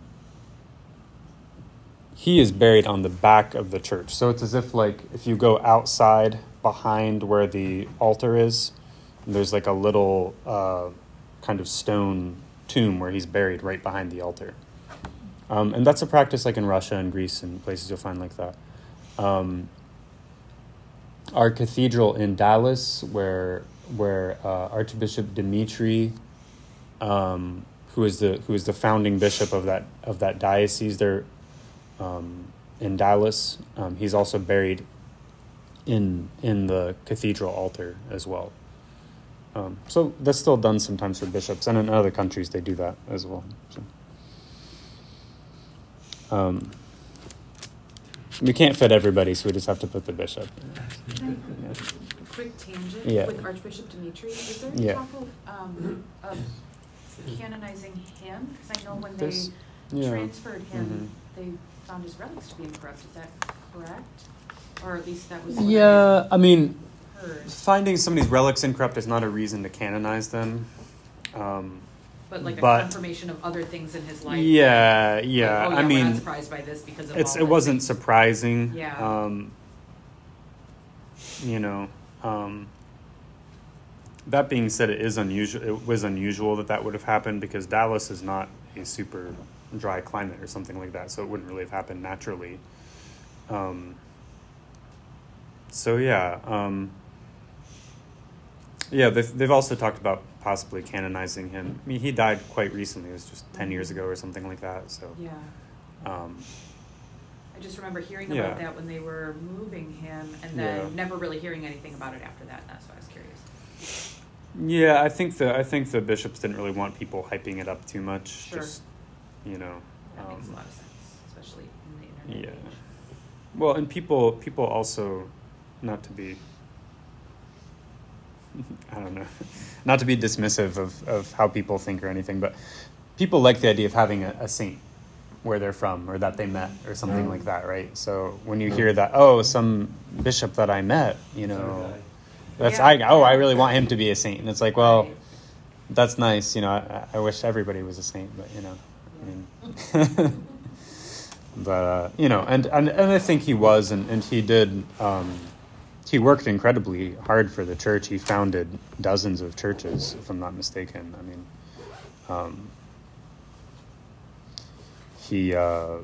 he is buried on the back of the church. So it's as if, like, if you go outside behind where the altar is, there's like a little uh, kind of stone tomb where he's buried right behind the altar. Um, and that's a practice like in Russia and Greece and places you'll find like that. Um, our cathedral in Dallas, where where uh, Archbishop Dmitry, um, who is the who is the founding bishop of that of that diocese there, um, in Dallas, um, he's also buried in in the cathedral altar as well. Um, so that's still done sometimes for bishops, and in other countries they do that as well. So, um, we can't fit everybody, so we just have to put the bishop. Can I, Yeah. quick tangent Yeah. with Archbishop Dmitry. Is there any Yeah. talk of, um, of canonizing him? Because I know when There's- they yeah. transferred him, they found his relics to be incorrupt. Is that correct? Or at least that was what Yeah, I mean, I heard. finding somebody's relics incorrupt is not a reason to canonize them. Um, But like a but- confirmation of other things in his life. yeah, Like, yeah. oh, yeah, I we're mean, not surprised by this because of it's all it this wasn't things. surprising. Yeah. Um, you know, um, that being said, it is unusual. It was unusual that that would have happened because Dallas is not a super dry climate or something like that, so it wouldn't really have happened naturally. Um, so yeah, um, yeah. They've they've also talked about possibly canonizing him. I mean, he died quite recently. It was just ten years ago or something like that. So. Yeah. Um, I just remember hearing Yeah. about that when they were moving him, and then Yeah. never really hearing anything about it after that. That's why I was curious. Yeah, I think the I think the bishops didn't really want people hyping it up too much. Sure. Just, you know. That makes a um, lot of sense, especially in the internet Yeah. age. Well, and people people also, not to be, I don't know, not to be dismissive of, of how people think or anything, but people like the idea of having a, a saint where they're from or that they met or something like that, right? So when you hear that, oh, some bishop that I met, you know, that's Yeah. I oh I really want him to be a saint, and it's like, well, Right. that's nice, you know. I, I wish everybody was a saint, but you know, I mean. But uh, you know, and, and, and I think he was, and, and he did. Um, he worked incredibly hard for the church. He founded dozens of churches, if I'm not mistaken. I mean, um, he uh,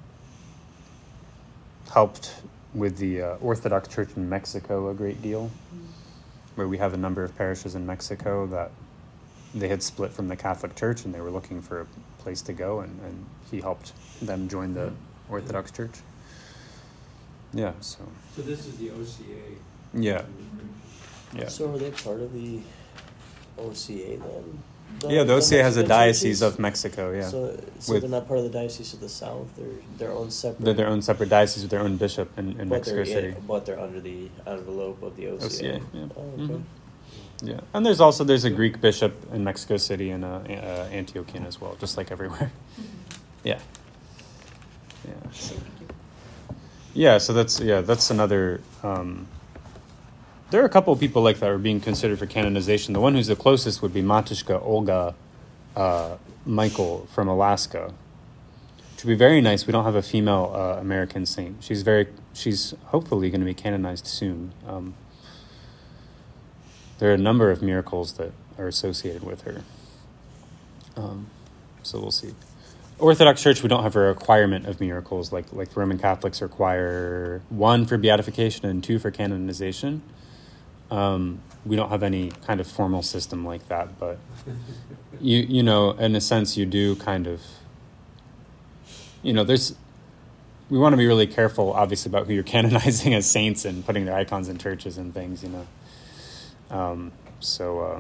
helped with the uh, Orthodox Church in Mexico a great deal, where we have a number of parishes in Mexico that they had split from the Catholic Church, and they were looking for a place to go, and, and he helped them join the Orthodox Church. Yeah, so So this is the O C A. yeah, yeah, So are they part of the O C A then? yeah. The O C A has a Mexican diocese churches? of Mexico. Yeah, So, so With- they're not part of the Diocese of the South. They're their own separate. they're their own separate diocese with their own bishop in, in but Mexico they're City. In, but they're under the envelope of the O C A. O C A, yeah. Oh, okay. Mhm. Yeah, and there's also there's a Greek bishop in Mexico City and uh, uh, Antiochian as well, just like everywhere. Yeah, yeah. So. Yeah, so that's yeah, that's another. Um, there are a couple of people like that are being considered for canonization. The one who's the closest would be Matushka Olga uh, Michael from Alaska. Which would be very nice. We don't have a female uh, American saint. She's very. She's hopefully going to be canonized soon. Um, there are a number of miracles that are associated with her. Um, so we'll see. Orthodox Church, we don't have a requirement of miracles like like Roman Catholics require one for beatification and two for canonization. Um, we don't have any kind of formal system like that, but you you know, in a sense, you do kind of. You know, there's. We want to be really careful, obviously, about who you're canonizing as saints and putting their icons in churches and things. You know, um, so. Uh,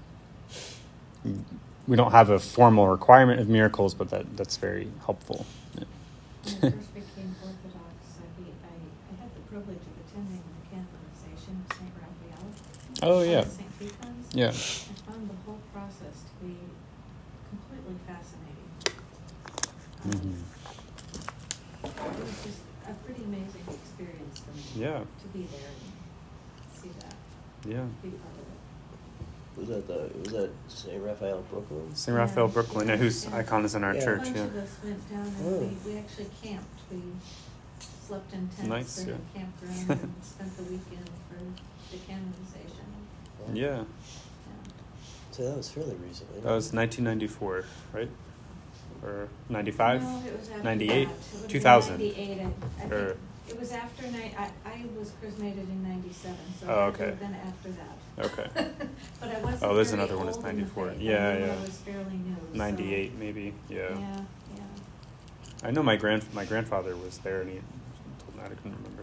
We don't have a formal requirement of miracles, but that, that's very helpful. Yeah. When I first became Orthodox, I, be, I, I had the privilege of attending the canonization of Saint Raphael. Oh, yeah. and Saint Deacons. Yeah. I found the whole process to be completely fascinating. Um, Mm-hmm. It was just a pretty amazing experience for me. Yeah. To be there and see that, Yeah. be part of it. Was that the? Was that Saint Raphael, Brooklyn? Saint Raphael, Yeah. Brooklyn, yeah, whose Yeah. icon is in our Yeah. church. A bunch Yeah. of us went down and Oh. we, we actually camped. We slept in tents Nice, in yeah. a campground and spent the weekend for the canonization. Yeah. Yeah. So that was fairly recently. That was nineteen ninety-four, right? Or ninety-five? No, it was after ninety-eight? that. It would've been two thousand? ninety-eight, I, I Or- think, it was after ni- I, I was chrismated in ninety-seven, so Oh, it would okay. have been after that. Okay. But I wasn't Oh, there's very another one, it's old in the ninety-four. faith. Yeah, I knew yeah. I was fairly new, so- ninety-eight, maybe. Yeah. Yeah, yeah. I know my grand my grandfather was there, and he told me I couldn't remember.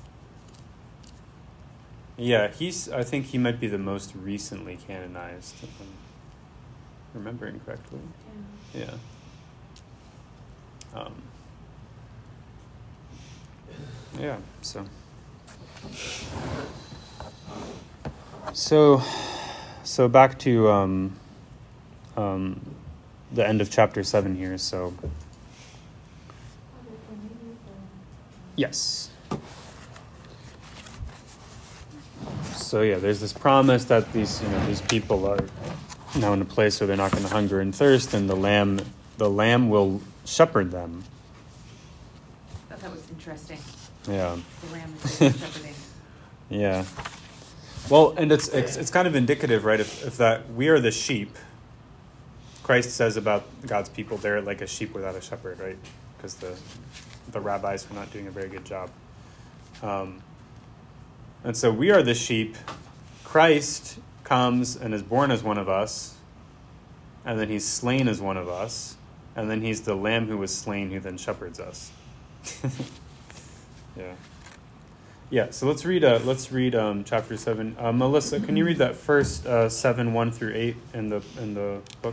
Yeah. yeah, he's. I think he might be the most recently canonized, if I'm remembering correctly. Yeah. Yeah. Um, yeah, so. So, so back to um, um, the end of chapter seven here. So, yes. So yeah, there's this promise that these you know these people are now in a place where they're not going to hunger and thirst, and the lamb the lamb will shepherd them. I thought that was interesting. Yeah. The lamb is shepherding. Yeah. Well, and it's it's it's kind of indicative, right? If if that we are the sheep. Christ says about God's people, they're like a sheep without a shepherd, right? Because the the rabbis are not doing a very good job. Um, and so we are the sheep. Christ comes and is born as one of us, and then he's slain as one of us, and then he's the lamb who was slain who then shepherds us. Yeah. Yeah, so let's read uh, let's read um, chapter seven. Uh, Melissa, can you read that first uh, seven, one through eight in the in the book?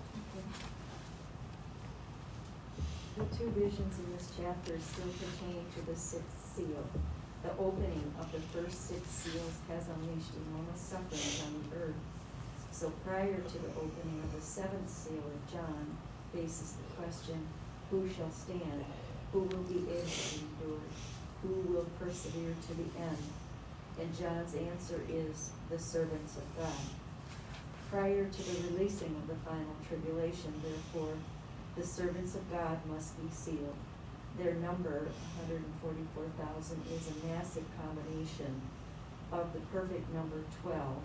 The two visions in this chapter still pertain to the sixth seal. The opening of the first six seals has unleashed enormous sufferings on the earth. So prior to the opening of the seventh seal of John faces the question, who shall stand? Who will be able to endure? Who will persevere to the end? And John's answer is the servants of God. Prior to the releasing of the final tribulation, therefore, the servants of God must be sealed. Their number, one hundred forty-four thousand, is a massive combination of the perfect number twelve,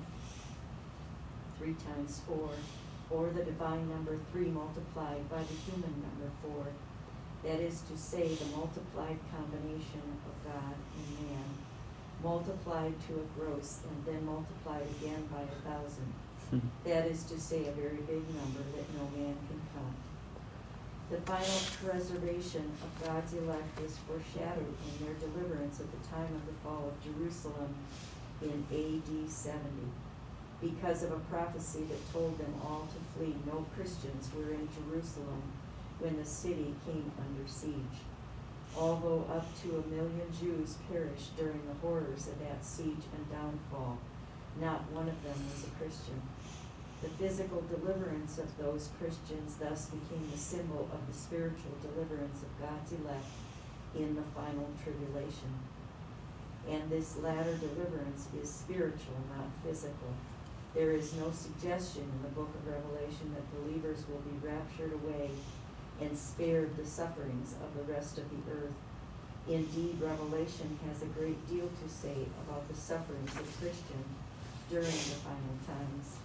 three times four, or the divine number three multiplied by the human number four. That is to say, the multiplied combination of God and man, multiplied to a gross and then multiplied again by a thousand. That is to say, a very big number that no man can count. The final preservation of God's elect is foreshadowed in their deliverance at the time of the fall of Jerusalem in A D seventy. Because of a prophecy that told them all to flee, no Christians were in Jerusalem when the city came under siege. Although up to a million Jews perished during the horrors of that siege and downfall, not one of them was a Christian. The physical deliverance of those Christians thus became the symbol of the spiritual deliverance of God's elect in the final tribulation. And this latter deliverance is spiritual, not physical. There is no suggestion in the book of Revelation that believers will be raptured away and spared the sufferings of the rest of the earth. Indeed, Revelation has a great deal to say about the sufferings of Christians during the final times.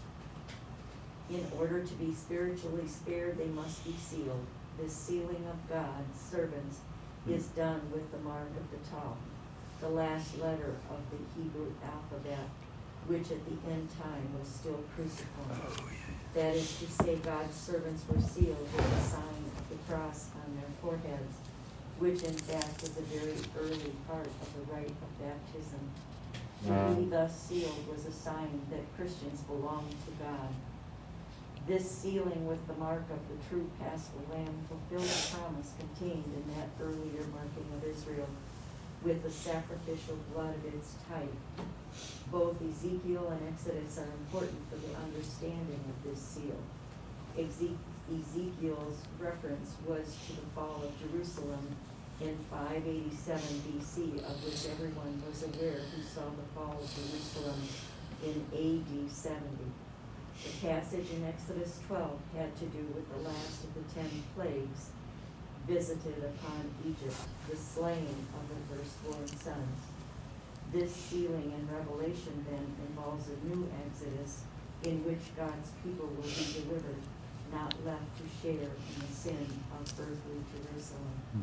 In order to be spiritually spared, they must be sealed. This sealing of God's servants is done with the mark of the Tav, the last letter of the Hebrew alphabet, which at the end time was still cruciform. That is to say, God's servants were sealed with the sign of the cross on their foreheads, which in fact is a very early part of the rite of baptism. To be thus sealed was a sign that Christians belonged to God. This sealing with the mark of the true Paschal Lamb fulfilled the promise contained in that earlier marking of Israel with the sacrificial blood of its type. Both Ezekiel and Exodus are important for the understanding of this seal. Eze- Ezekiel's reference was to the fall of Jerusalem in five eighty-seven B C, of which everyone was aware who saw the fall of Jerusalem in A D seventy. The passage in Exodus twelve had to do with the last of the ten plagues visited upon Egypt, the slaying of the firstborn sons. This sealing in Revelation then involves a new Exodus in which God's people will be delivered, not left to share in the sin of earthly Jerusalem.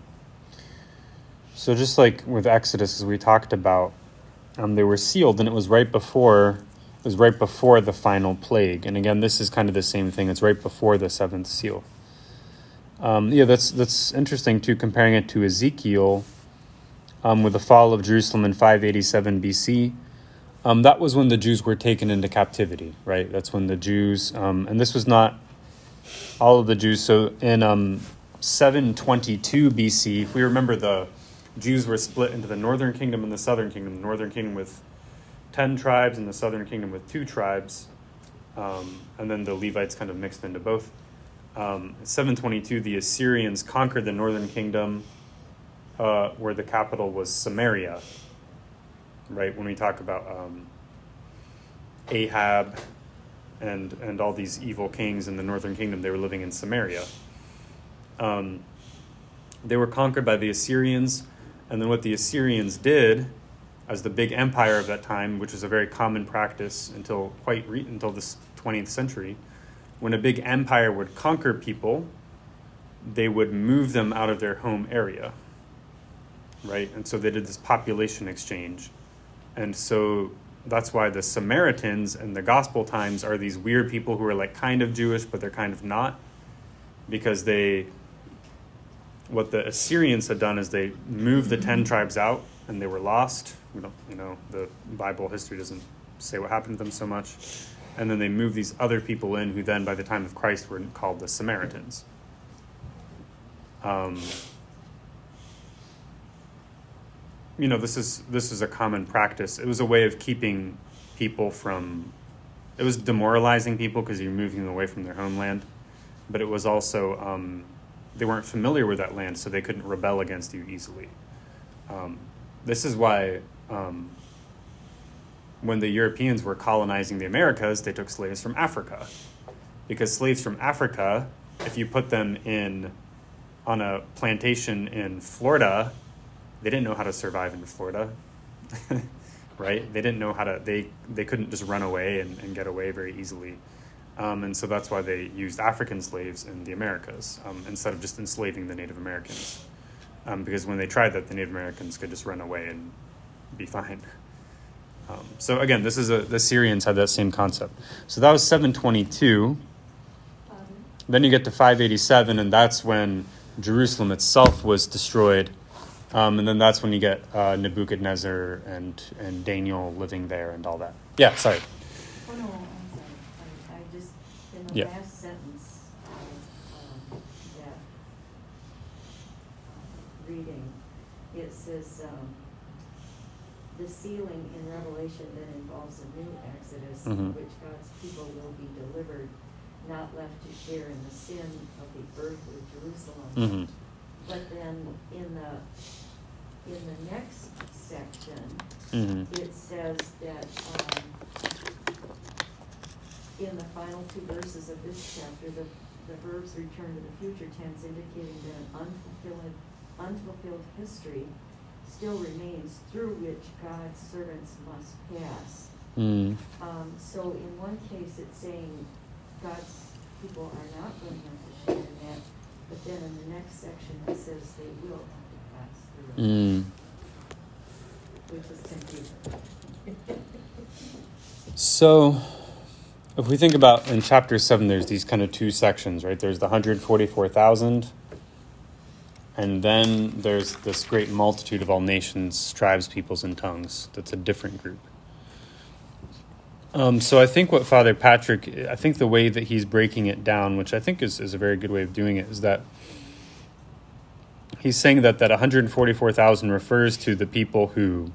So just like with Exodus, as we talked about, um, they were sealed, and it was right before it was right before the final plague. And again, this is kind of the same thing. It's right before the seventh seal. Um, yeah, that's that's interesting too, comparing it to Ezekiel um, with the fall of Jerusalem in five eighty-seven B C. Um, that was when the Jews were taken into captivity, right? That's when the Jews, um, and this was not all of the Jews. So in um, seven twenty-two B C, if we remember, the Jews were split into the northern kingdom and the southern kingdom. The northern kingdom with ten tribes and the southern kingdom with two tribes. Um, and then the Levites kind of mixed into both. Um, seven twenty-two, the Assyrians conquered the northern kingdom, uh, where the capital was Samaria. Right, when we talk about um, Ahab and and all these evil kings in the northern kingdom, they were living in Samaria. Um, they were conquered by the Assyrians, and then what the Assyrians did, as the big empire of that time, which was a very common practice until quite re- until this twentieth century, when a big empire would conquer people, they would move them out of their home area, right? And so they did this population exchange. And so that's why the Samaritans in the gospel times are these weird people who are like kind of Jewish, but they're kind of not, because they what the Assyrians had done is they moved the ten tribes out, and they were lost. We don't, you know, the Bible history doesn't say what happened to them so much. And then they moved these other people in, who then, by the time of Christ, were called the Samaritans. Um, you know, this is this is a common practice. It was a way of keeping people from. It was demoralizing people because you're moving them away from their homeland, but it was also um, they weren't familiar with that land, so they couldn't rebel against you easily. Um, this is why um, when the Europeans were colonizing the Americas, they took slaves from Africa, because slaves from Africa, if you put them in on a plantation in Florida, they didn't know how to survive in Florida. Right? They didn't know how to, they, they couldn't just run away and, and get away very easily. Um, and so that's why they used African slaves in the Americas um, instead of just enslaving the Native Americans. Um, because when they tried that, the Native Americans could just run away and be fine. Um, so again, this is a, the Syrians had that same concept. So that was seven twenty-two. Um, Then you get to five eighty-seven, and that's when Jerusalem itself was destroyed. Um, and then that's when you get uh, Nebuchadnezzar and, and Daniel living there and all that. Yeah, sorry. Oh, no, I'm sorry. I, I just, in the Yeah. last sentence of um, that uh, reading, it says, um, the sealing in Revelation then involves a new Exodus in Mhm. which God's people will be delivered, not left to share in the sin of the earthly Jerusalem. Mm-hmm. But then in the in the next section, Mm-hmm. it says that um, in the final two verses of this chapter, the, the verbs return to the future tense, indicating that an unfulfilled, unfulfilled history still remains through which God's servants must pass. Mm. Um, so in one case, it's saying God's people are not going to have to share in that, but then in the next section, it says they will have to pass through it, Mm. which is confusing. So, if we think about in chapter seven, there's these kind of two sections, right? There's the one hundred forty-four thousand, and then there's this great multitude of all nations, tribes, peoples, and tongues. That's a different group. Um, so I think what Father Patrick, I think the way that he's breaking it down, which I think is, is a very good way of doing it, is that he's saying that that one hundred forty-four thousand refers to the people who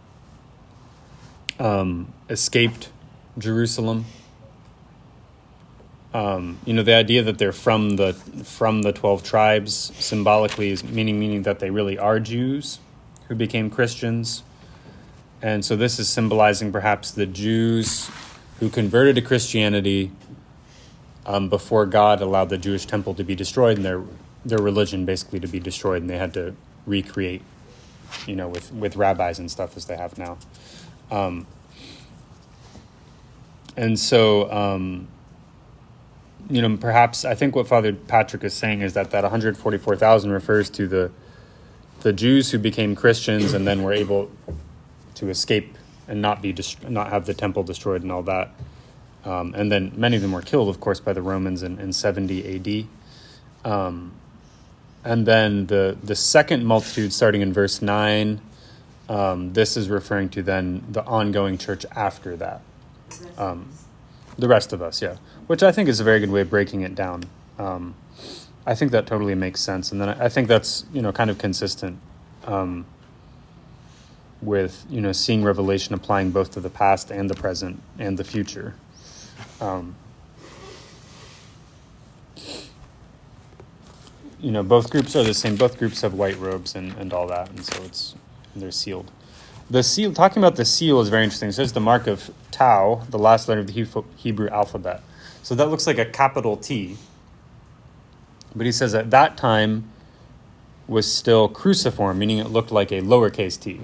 um, escaped Jerusalem. Um, you know, the idea that they're from the from the twelve tribes symbolically is meaning meaning that they really are Jews who became Christians. And so this is symbolizing perhaps the Jews who converted to Christianity um, before God allowed the Jewish temple to be destroyed and their their religion basically to be destroyed, and they had to recreate, you know, with, with rabbis and stuff as they have now. Um, and so, um, you know, perhaps I think what Father Patrick is saying is that that one hundred forty-four thousand refers to the the Jews who became Christians and then were able to escape and not be dest- not have the temple destroyed and all that. Um, and then many of them were killed, of course, by the Romans in, in seventy A D. Um, and then the, the second multitude, starting in verse nine, um, this is referring to then the ongoing church after that. The rest Um, of us. The rest of us, yeah. Which I think is a very good way of breaking it down. Um, I think that totally makes sense. And then I, I think that's, you know, kind of consistent um, with, you know, seeing Revelation applying both to the past and the present and the future. Um, you know, both groups are the same. Both groups have white robes and, and all that, and so it's they're sealed. The seal, talking about the seal, is very interesting. It says the mark of Tau, the last letter of the Hebrew alphabet. So that looks like a capital T. But he says at that time was still cruciform, meaning it looked like a lowercase t.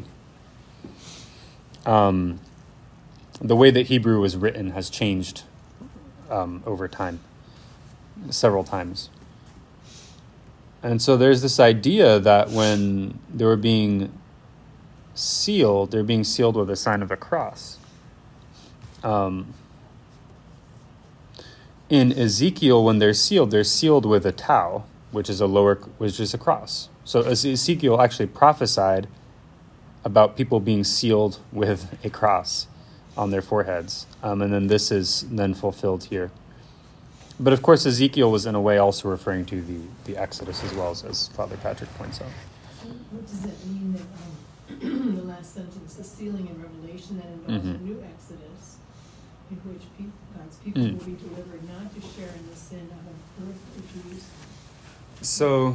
Um, the way that Hebrew was written has changed um, over time, several times. And so there's this idea that when they were being sealed, they're being sealed with a sign of a cross. Um, in Ezekiel, when they're sealed, they're sealed with a tau, which is a lower, which is a cross. So Ezekiel actually prophesied about people being sealed with a cross on their foreheads. Um, and then this is then fulfilled here. But of course, Ezekiel was in a way also referring to the, the Exodus as well, as, as Father Patrick points out. What does that mean that um, the last sentence, the sealing in Revelation, that involves Mm-hmm. a new Exodus, in which pe- God's people Mm. will be delivered not to share in the sin of an earthly Jews? So,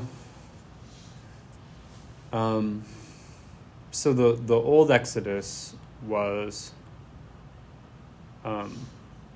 um, so the, the old Exodus was um,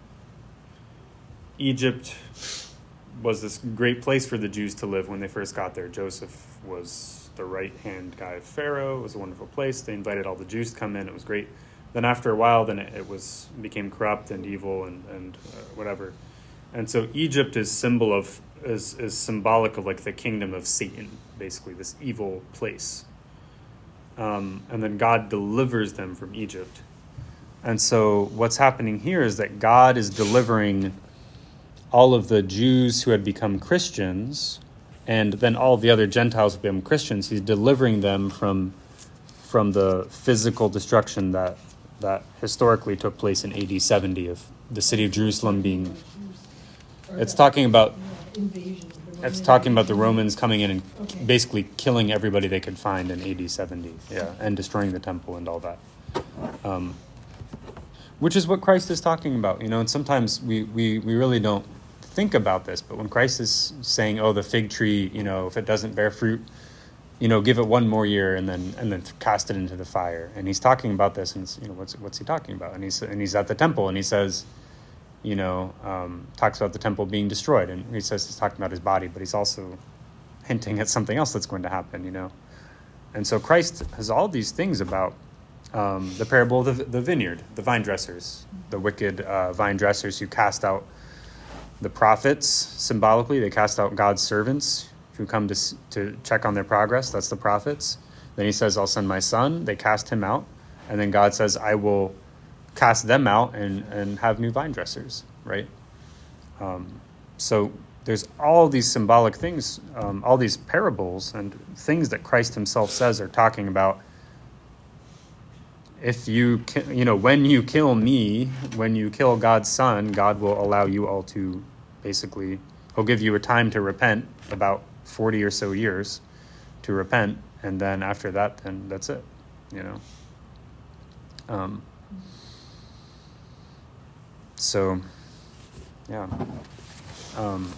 Egypt was this great place for the Jews to live when they first got there. Joseph was the right-hand guy of Pharaoh. It was a wonderful place. They invited all the Jews to come in. It was great. Then after a while, then it, it was became corrupt and evil and, and uh, whatever. And so Egypt is symbol of is, is symbolic of like the kingdom of Satan, basically, this evil place. Um, and then God delivers them from Egypt. And so what's happening here is that God is delivering all of the Jews who had become Christians, and then all the other Gentiles who become Christians. He's delivering them from from the physical destruction that that historically took place in A D seventy of the city of Jerusalem being. It's talking about. Invasion. It's talking about the Romans coming in and Okay. basically killing everybody they could find in A D seventy, yeah, and destroying the temple and all that. Um, which is what Christ is talking about, you know, and sometimes we, we, we really don't think about this, but when Christ is saying, oh, the fig tree, you know, if it doesn't bear fruit, you know, give it one more year and then and then cast it into the fire. And he's talking about this, and you know, what's what's he talking about? And he's and he's at the temple, and he says, you know, um, talks about the temple being destroyed, and he says he's talking about his body, but he's also hinting at something else that's going to happen, you know. And so Christ has all these things about um, the parable of the, the vineyard, the vine dressers, the wicked uh, vine dressers who cast out the prophets symbolically. They cast out God's servants who come to to check on their progress. That's the prophets. Then he says, I'll send my son. They cast him out. And then God says, I will cast them out and, and have new vine dressers, right? Um, so there's all these symbolic things, um, all these parables and things that Christ himself says are talking about. If you, ki- you know, when you kill me, when you kill God's son, God will allow you all to basically, he'll give you a time to repent, about forty or so years to repent. And then after that, then that's it, you know. Um, so, yeah. Um,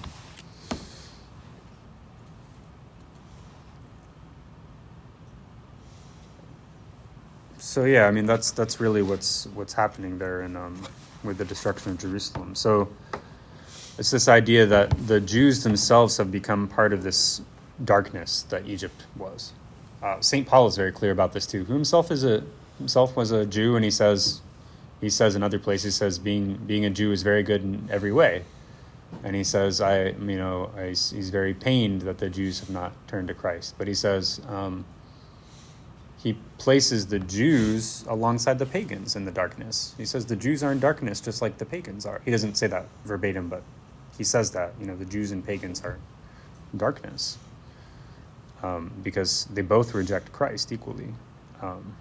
So yeah, I mean that's that's really what's what's happening there, and um, with the destruction of Jerusalem. So it's this idea that the Jews themselves have become part of this darkness that Egypt was. Uh, Saint Paul is very clear about this too. Who himself is a himself was a Jew, and he says he says in other places he says being being a Jew is very good in every way, and he says I you know I, he's very pained that the Jews have not turned to Christ, but he says. Um, He places the Jews alongside the pagans in the darkness. He says the Jews are in darkness just like the pagans are. He doesn't say that verbatim, but he says that, you know, the Jews and pagans are in darkness um, because they both reject Christ equally. Um,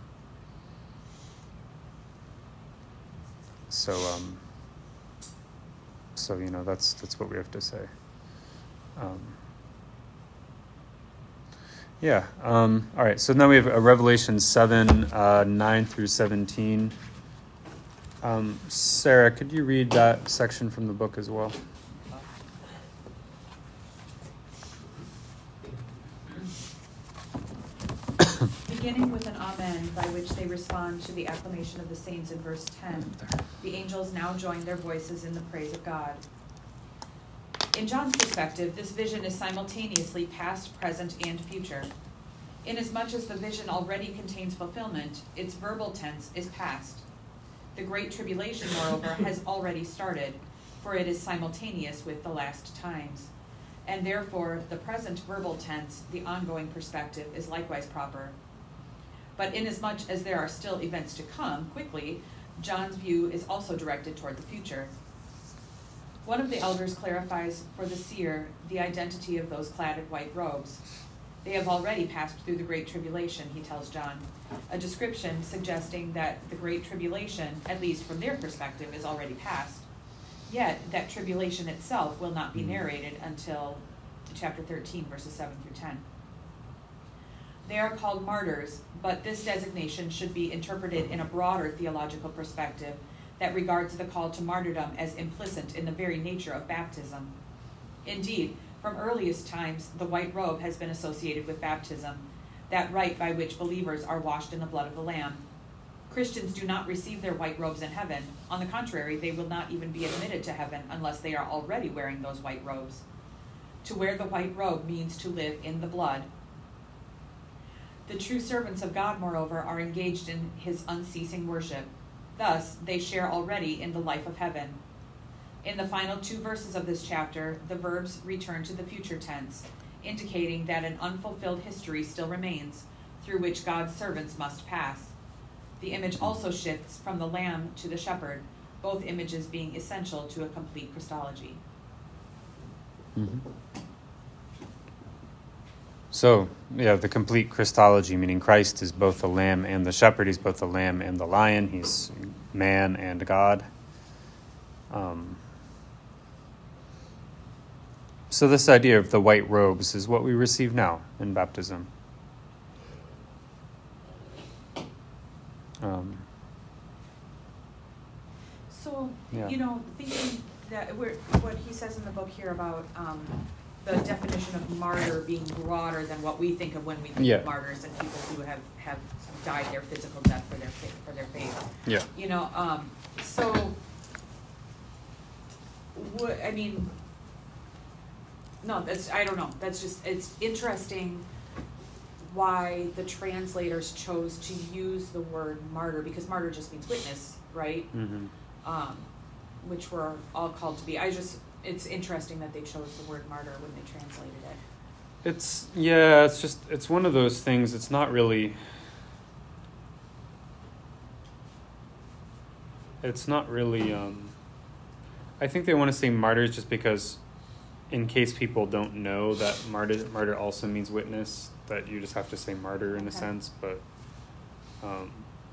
so, um, so you know, that's that's what we have to say. Um, Yeah. Um, all right. So now we have uh, Revelation seven, uh, nine through seventeen. Um, Sarah, could you read that section from the book as well? Beginning with an amen by which they respond to the acclamation of the saints in verse ten, the angels now join their voices in the praise of God. In John's perspective, this vision is simultaneously past, present, and future. Inasmuch as the vision already contains fulfillment, its verbal tense is past. The Great Tribulation, moreover, has already started, for it is simultaneous with the last times. And therefore, the present verbal tense, the ongoing perspective, is likewise proper. But inasmuch as there are still events to come quickly, John's view is also directed toward the future. One of the elders clarifies for the seer the identity of those clad in white robes. They have already passed through the Great Tribulation, he tells John, a description suggesting that the Great Tribulation, at least from their perspective, is already past. Yet, that tribulation itself will not be narrated until chapter thirteen, verses seven through ten. They are called martyrs, but this designation should be interpreted in a broader theological perspective that regards the call to martyrdom as implicit in the very nature of baptism. Indeed, from earliest times, the white robe has been associated with baptism, that rite by which believers are washed in the blood of the Lamb. Christians do not receive their white robes in heaven. On the contrary, they will not even be admitted to heaven unless they are already wearing those white robes. To wear the white robe means to live in the blood. The true servants of God, moreover, are engaged in his unceasing worship. Thus, they share already in the life of heaven. In the final two verses of this chapter, the verbs return to the future tense, indicating that an unfulfilled history still remains, through which God's servants must pass. The image also shifts from the lamb to the shepherd, both images being essential to a complete Christology. Mm-hmm. So, yeah, the complete Christology, meaning Christ is both the lamb and the shepherd. He's both the lamb and the lion. He's man and God. Um, so this idea of the white robes is what we receive now in baptism. Um, So, Yeah. you know, thinking that we're, what he says in the book here about um, the definition of martyr being broader than what we think of when we think Yeah. of martyrs and people who have, have died their physical death for their faith, for their faith. yeah. You know, um, so, what, I mean, no, that's, I don't know, that's just, it's interesting why the translators chose to use the word martyr, because martyr just means witness, right? Mm-hmm. Um, which we're all called to be. I just, it's interesting that they chose the word martyr when they translated it. It's, yeah, it's just, it's one of those things, it's not really, it's not really, um, I think they want to say martyrs just because in case people don't know that martyr, martyr also means witness, that you just have to say martyr in a Okay. sense, but um,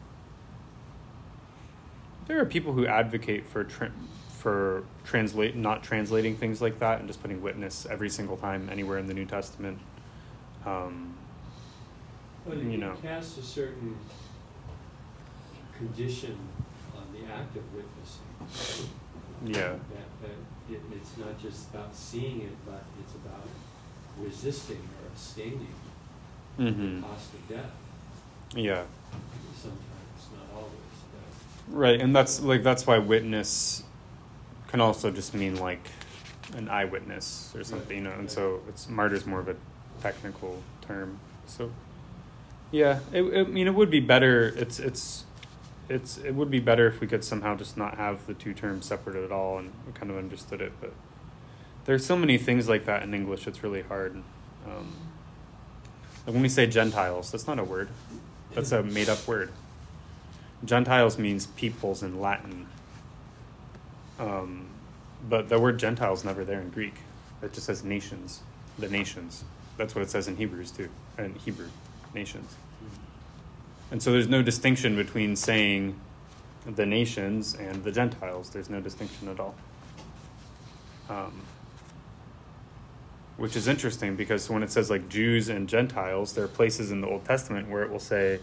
there are people who advocate for tra- for translate not translating things like that and just putting witness every single time anywhere in the New Testament. Um, Well, you it know. casts a certain condition on the act of witnessing. yeah, That, that it, it's not just about seeing it, but it's about resisting or abstaining mm-hmm. the cost of death. yeah, Sometimes, not always. But right, and that's like that's why witness can also just mean like an eyewitness or something, you know, and so it's martyr's more of a technical term. So yeah, it, it, I mean, it would be better. It's it's it's it would be better if we could somehow just not have the two terms separated at all and we kind of understood it. But there's so many things like that in English. It's really hard. Um, like when we say Gentiles, that's not a word. That's a made-up word. Gentiles means peoples in Latin. Um, but the word Gentiles never there in Greek. It just says nations. The nations. That's what it says in Hebrews too. In Hebrew, nations. And so there's no distinction between saying the nations and the Gentiles. There's no distinction at all. Um, which is interesting because when it says like Jews and Gentiles, there are places in the Old Testament where it will say,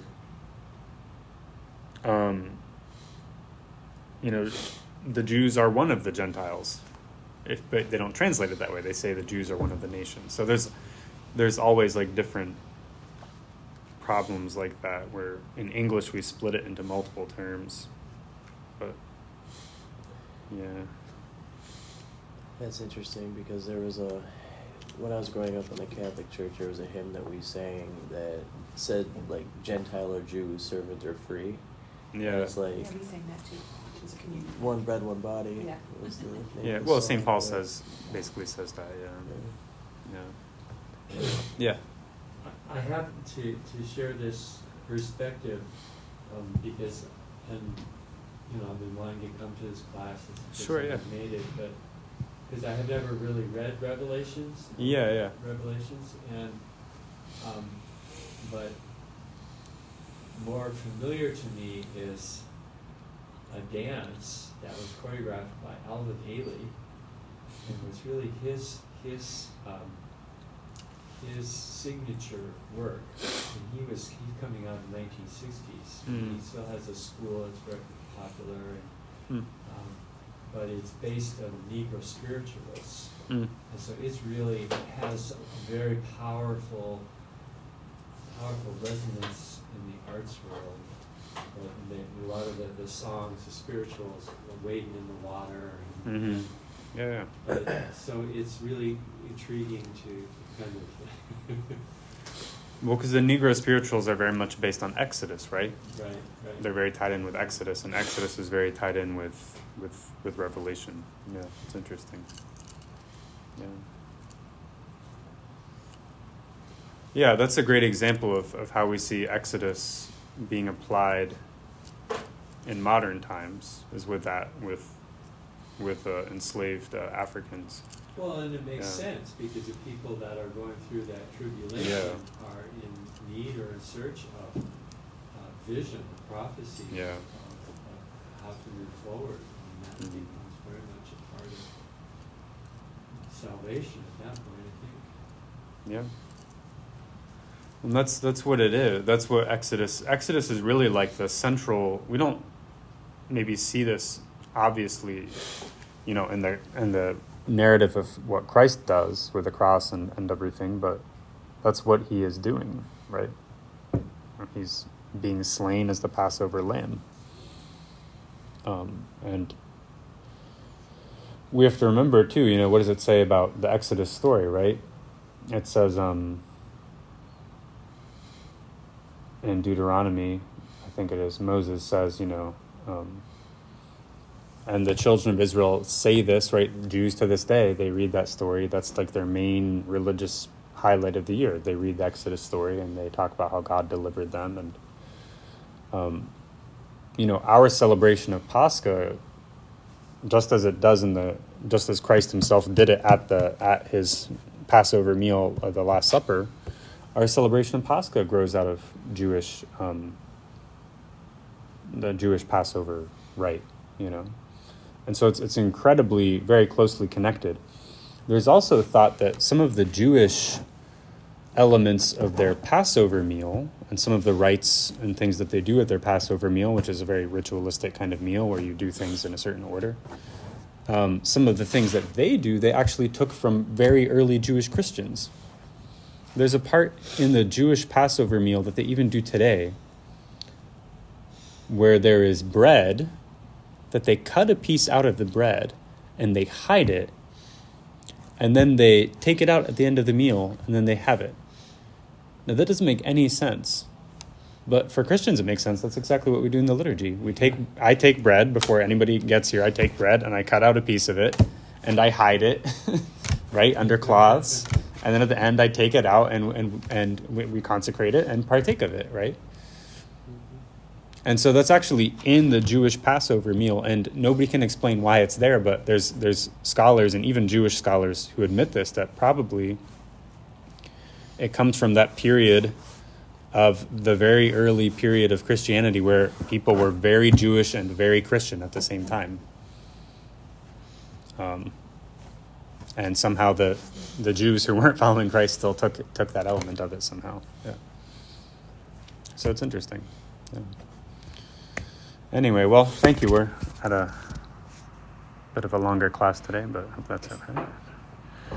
um, you know, the Jews are one of the Gentiles. If, but they don't translate it that way. They say the Jews are one of the nations. So there's there's always like different problems like that where in English we split it into multiple terms. But yeah. That's interesting because there was a, when I was growing up in the Catholic Church, there was a hymn that we sang that said like Gentile or Jew, servant or free. Yeah. And it's like Yeah, we sang that too. It's a communion. one bread, one body. Yeah. Was the name Yeah. of the Well, song, Saint Paul but- says basically says that. Yeah. Yeah. Yeah. Yeah. I I have to, to share this perspective um, because, and you know, I've been wanting to come to this class. It's the first Sure, time yeah. I've made it, but because I have never really read Revelations. Yeah, yeah. Revelations, and um, but more familiar to me is a dance that was choreographed by Alvin Ailey, and was really his his um, his signature work. And he was he's coming out in the nineteen sixties. Mm. He still has a school that's very popular, and, Mm. um, but it's based on Negro spiritualists. Mm. And so it's really has a very powerful, powerful resonance in the arts world. But the, a lot of the, the songs, the spirituals, the wading in the water. And, Mm-hmm. Yeah, yeah. but, so it's really intriguing to kind of. Well, because the Negro spirituals are very much based on Exodus, right? Right, right. They're very tied in with Exodus, and Exodus is very tied in with with, with Revelation. Yeah, it's interesting. Yeah. Yeah, that's a great example of, of how we see Exodus being applied in modern times, is with that, with with uh, enslaved uh, Africans. Well, and it makes Yeah. sense because the people that are going through that tribulation Yeah. are in need or in search of uh, vision, prophecy, Yeah. of, of how to move forward. And that Mhm. becomes very much a part of salvation at that point, I think. Yeah. And that's that's what it is. That's what Exodus Exodus is really like the central. We don't maybe see this obviously, you know, in the in the narrative of what Christ does with the cross and, and everything, but that's what he is doing, right? He's being slain as the Passover lamb. Um, and we have to remember too, you know, what does it say about the Exodus story, right? It says um, in Deuteronomy, I think it is, Moses says, you know, um, and the children of Israel say this, right? Jews to this day, they read that story. That's like their main religious highlight of the year. They read the Exodus story and they talk about how God delivered them. And, um, you know, our celebration of Pascha, just as it does in the, just as Christ himself did it at the at his Passover meal, uh, the Last Supper, our celebration of Pascha grows out of Jewish, um, the Jewish Passover rite, you know. And so it's it's incredibly, very closely connected. There's also thought that some of the Jewish elements of their Passover meal and some of the rites and things that they do at their Passover meal, which is a very ritualistic kind of meal where you do things in a certain order, um, some of the things that they do, they actually took from very early Jewish Christians. There's a part in the Jewish Passover meal that they even do today where there is bread, that they cut a piece out of the bread and they hide it, and then they take it out at the end of the meal and then they have it. Now that doesn't make any sense, but for Christians it makes sense. That's exactly what we do in the liturgy. We take, I take bread before anybody gets here. I take bread and I cut out a piece of it and I hide it, right, under cloths, and then at the end I take it out and and and we, we consecrate it and partake of it, right? And so that's actually in the Jewish Passover meal, and nobody can explain why it's there, but there's there's scholars, and even Jewish scholars, who admit this, that probably it comes from that period of the very early period of Christianity where people were very Jewish and very Christian at the same time. Um, and somehow the the Jews who weren't following Christ still took took that element of it somehow. Yeah. So it's interesting. Yeah. Anyway, well, thank you. We're at a bit of a longer class today, but I hope that's okay.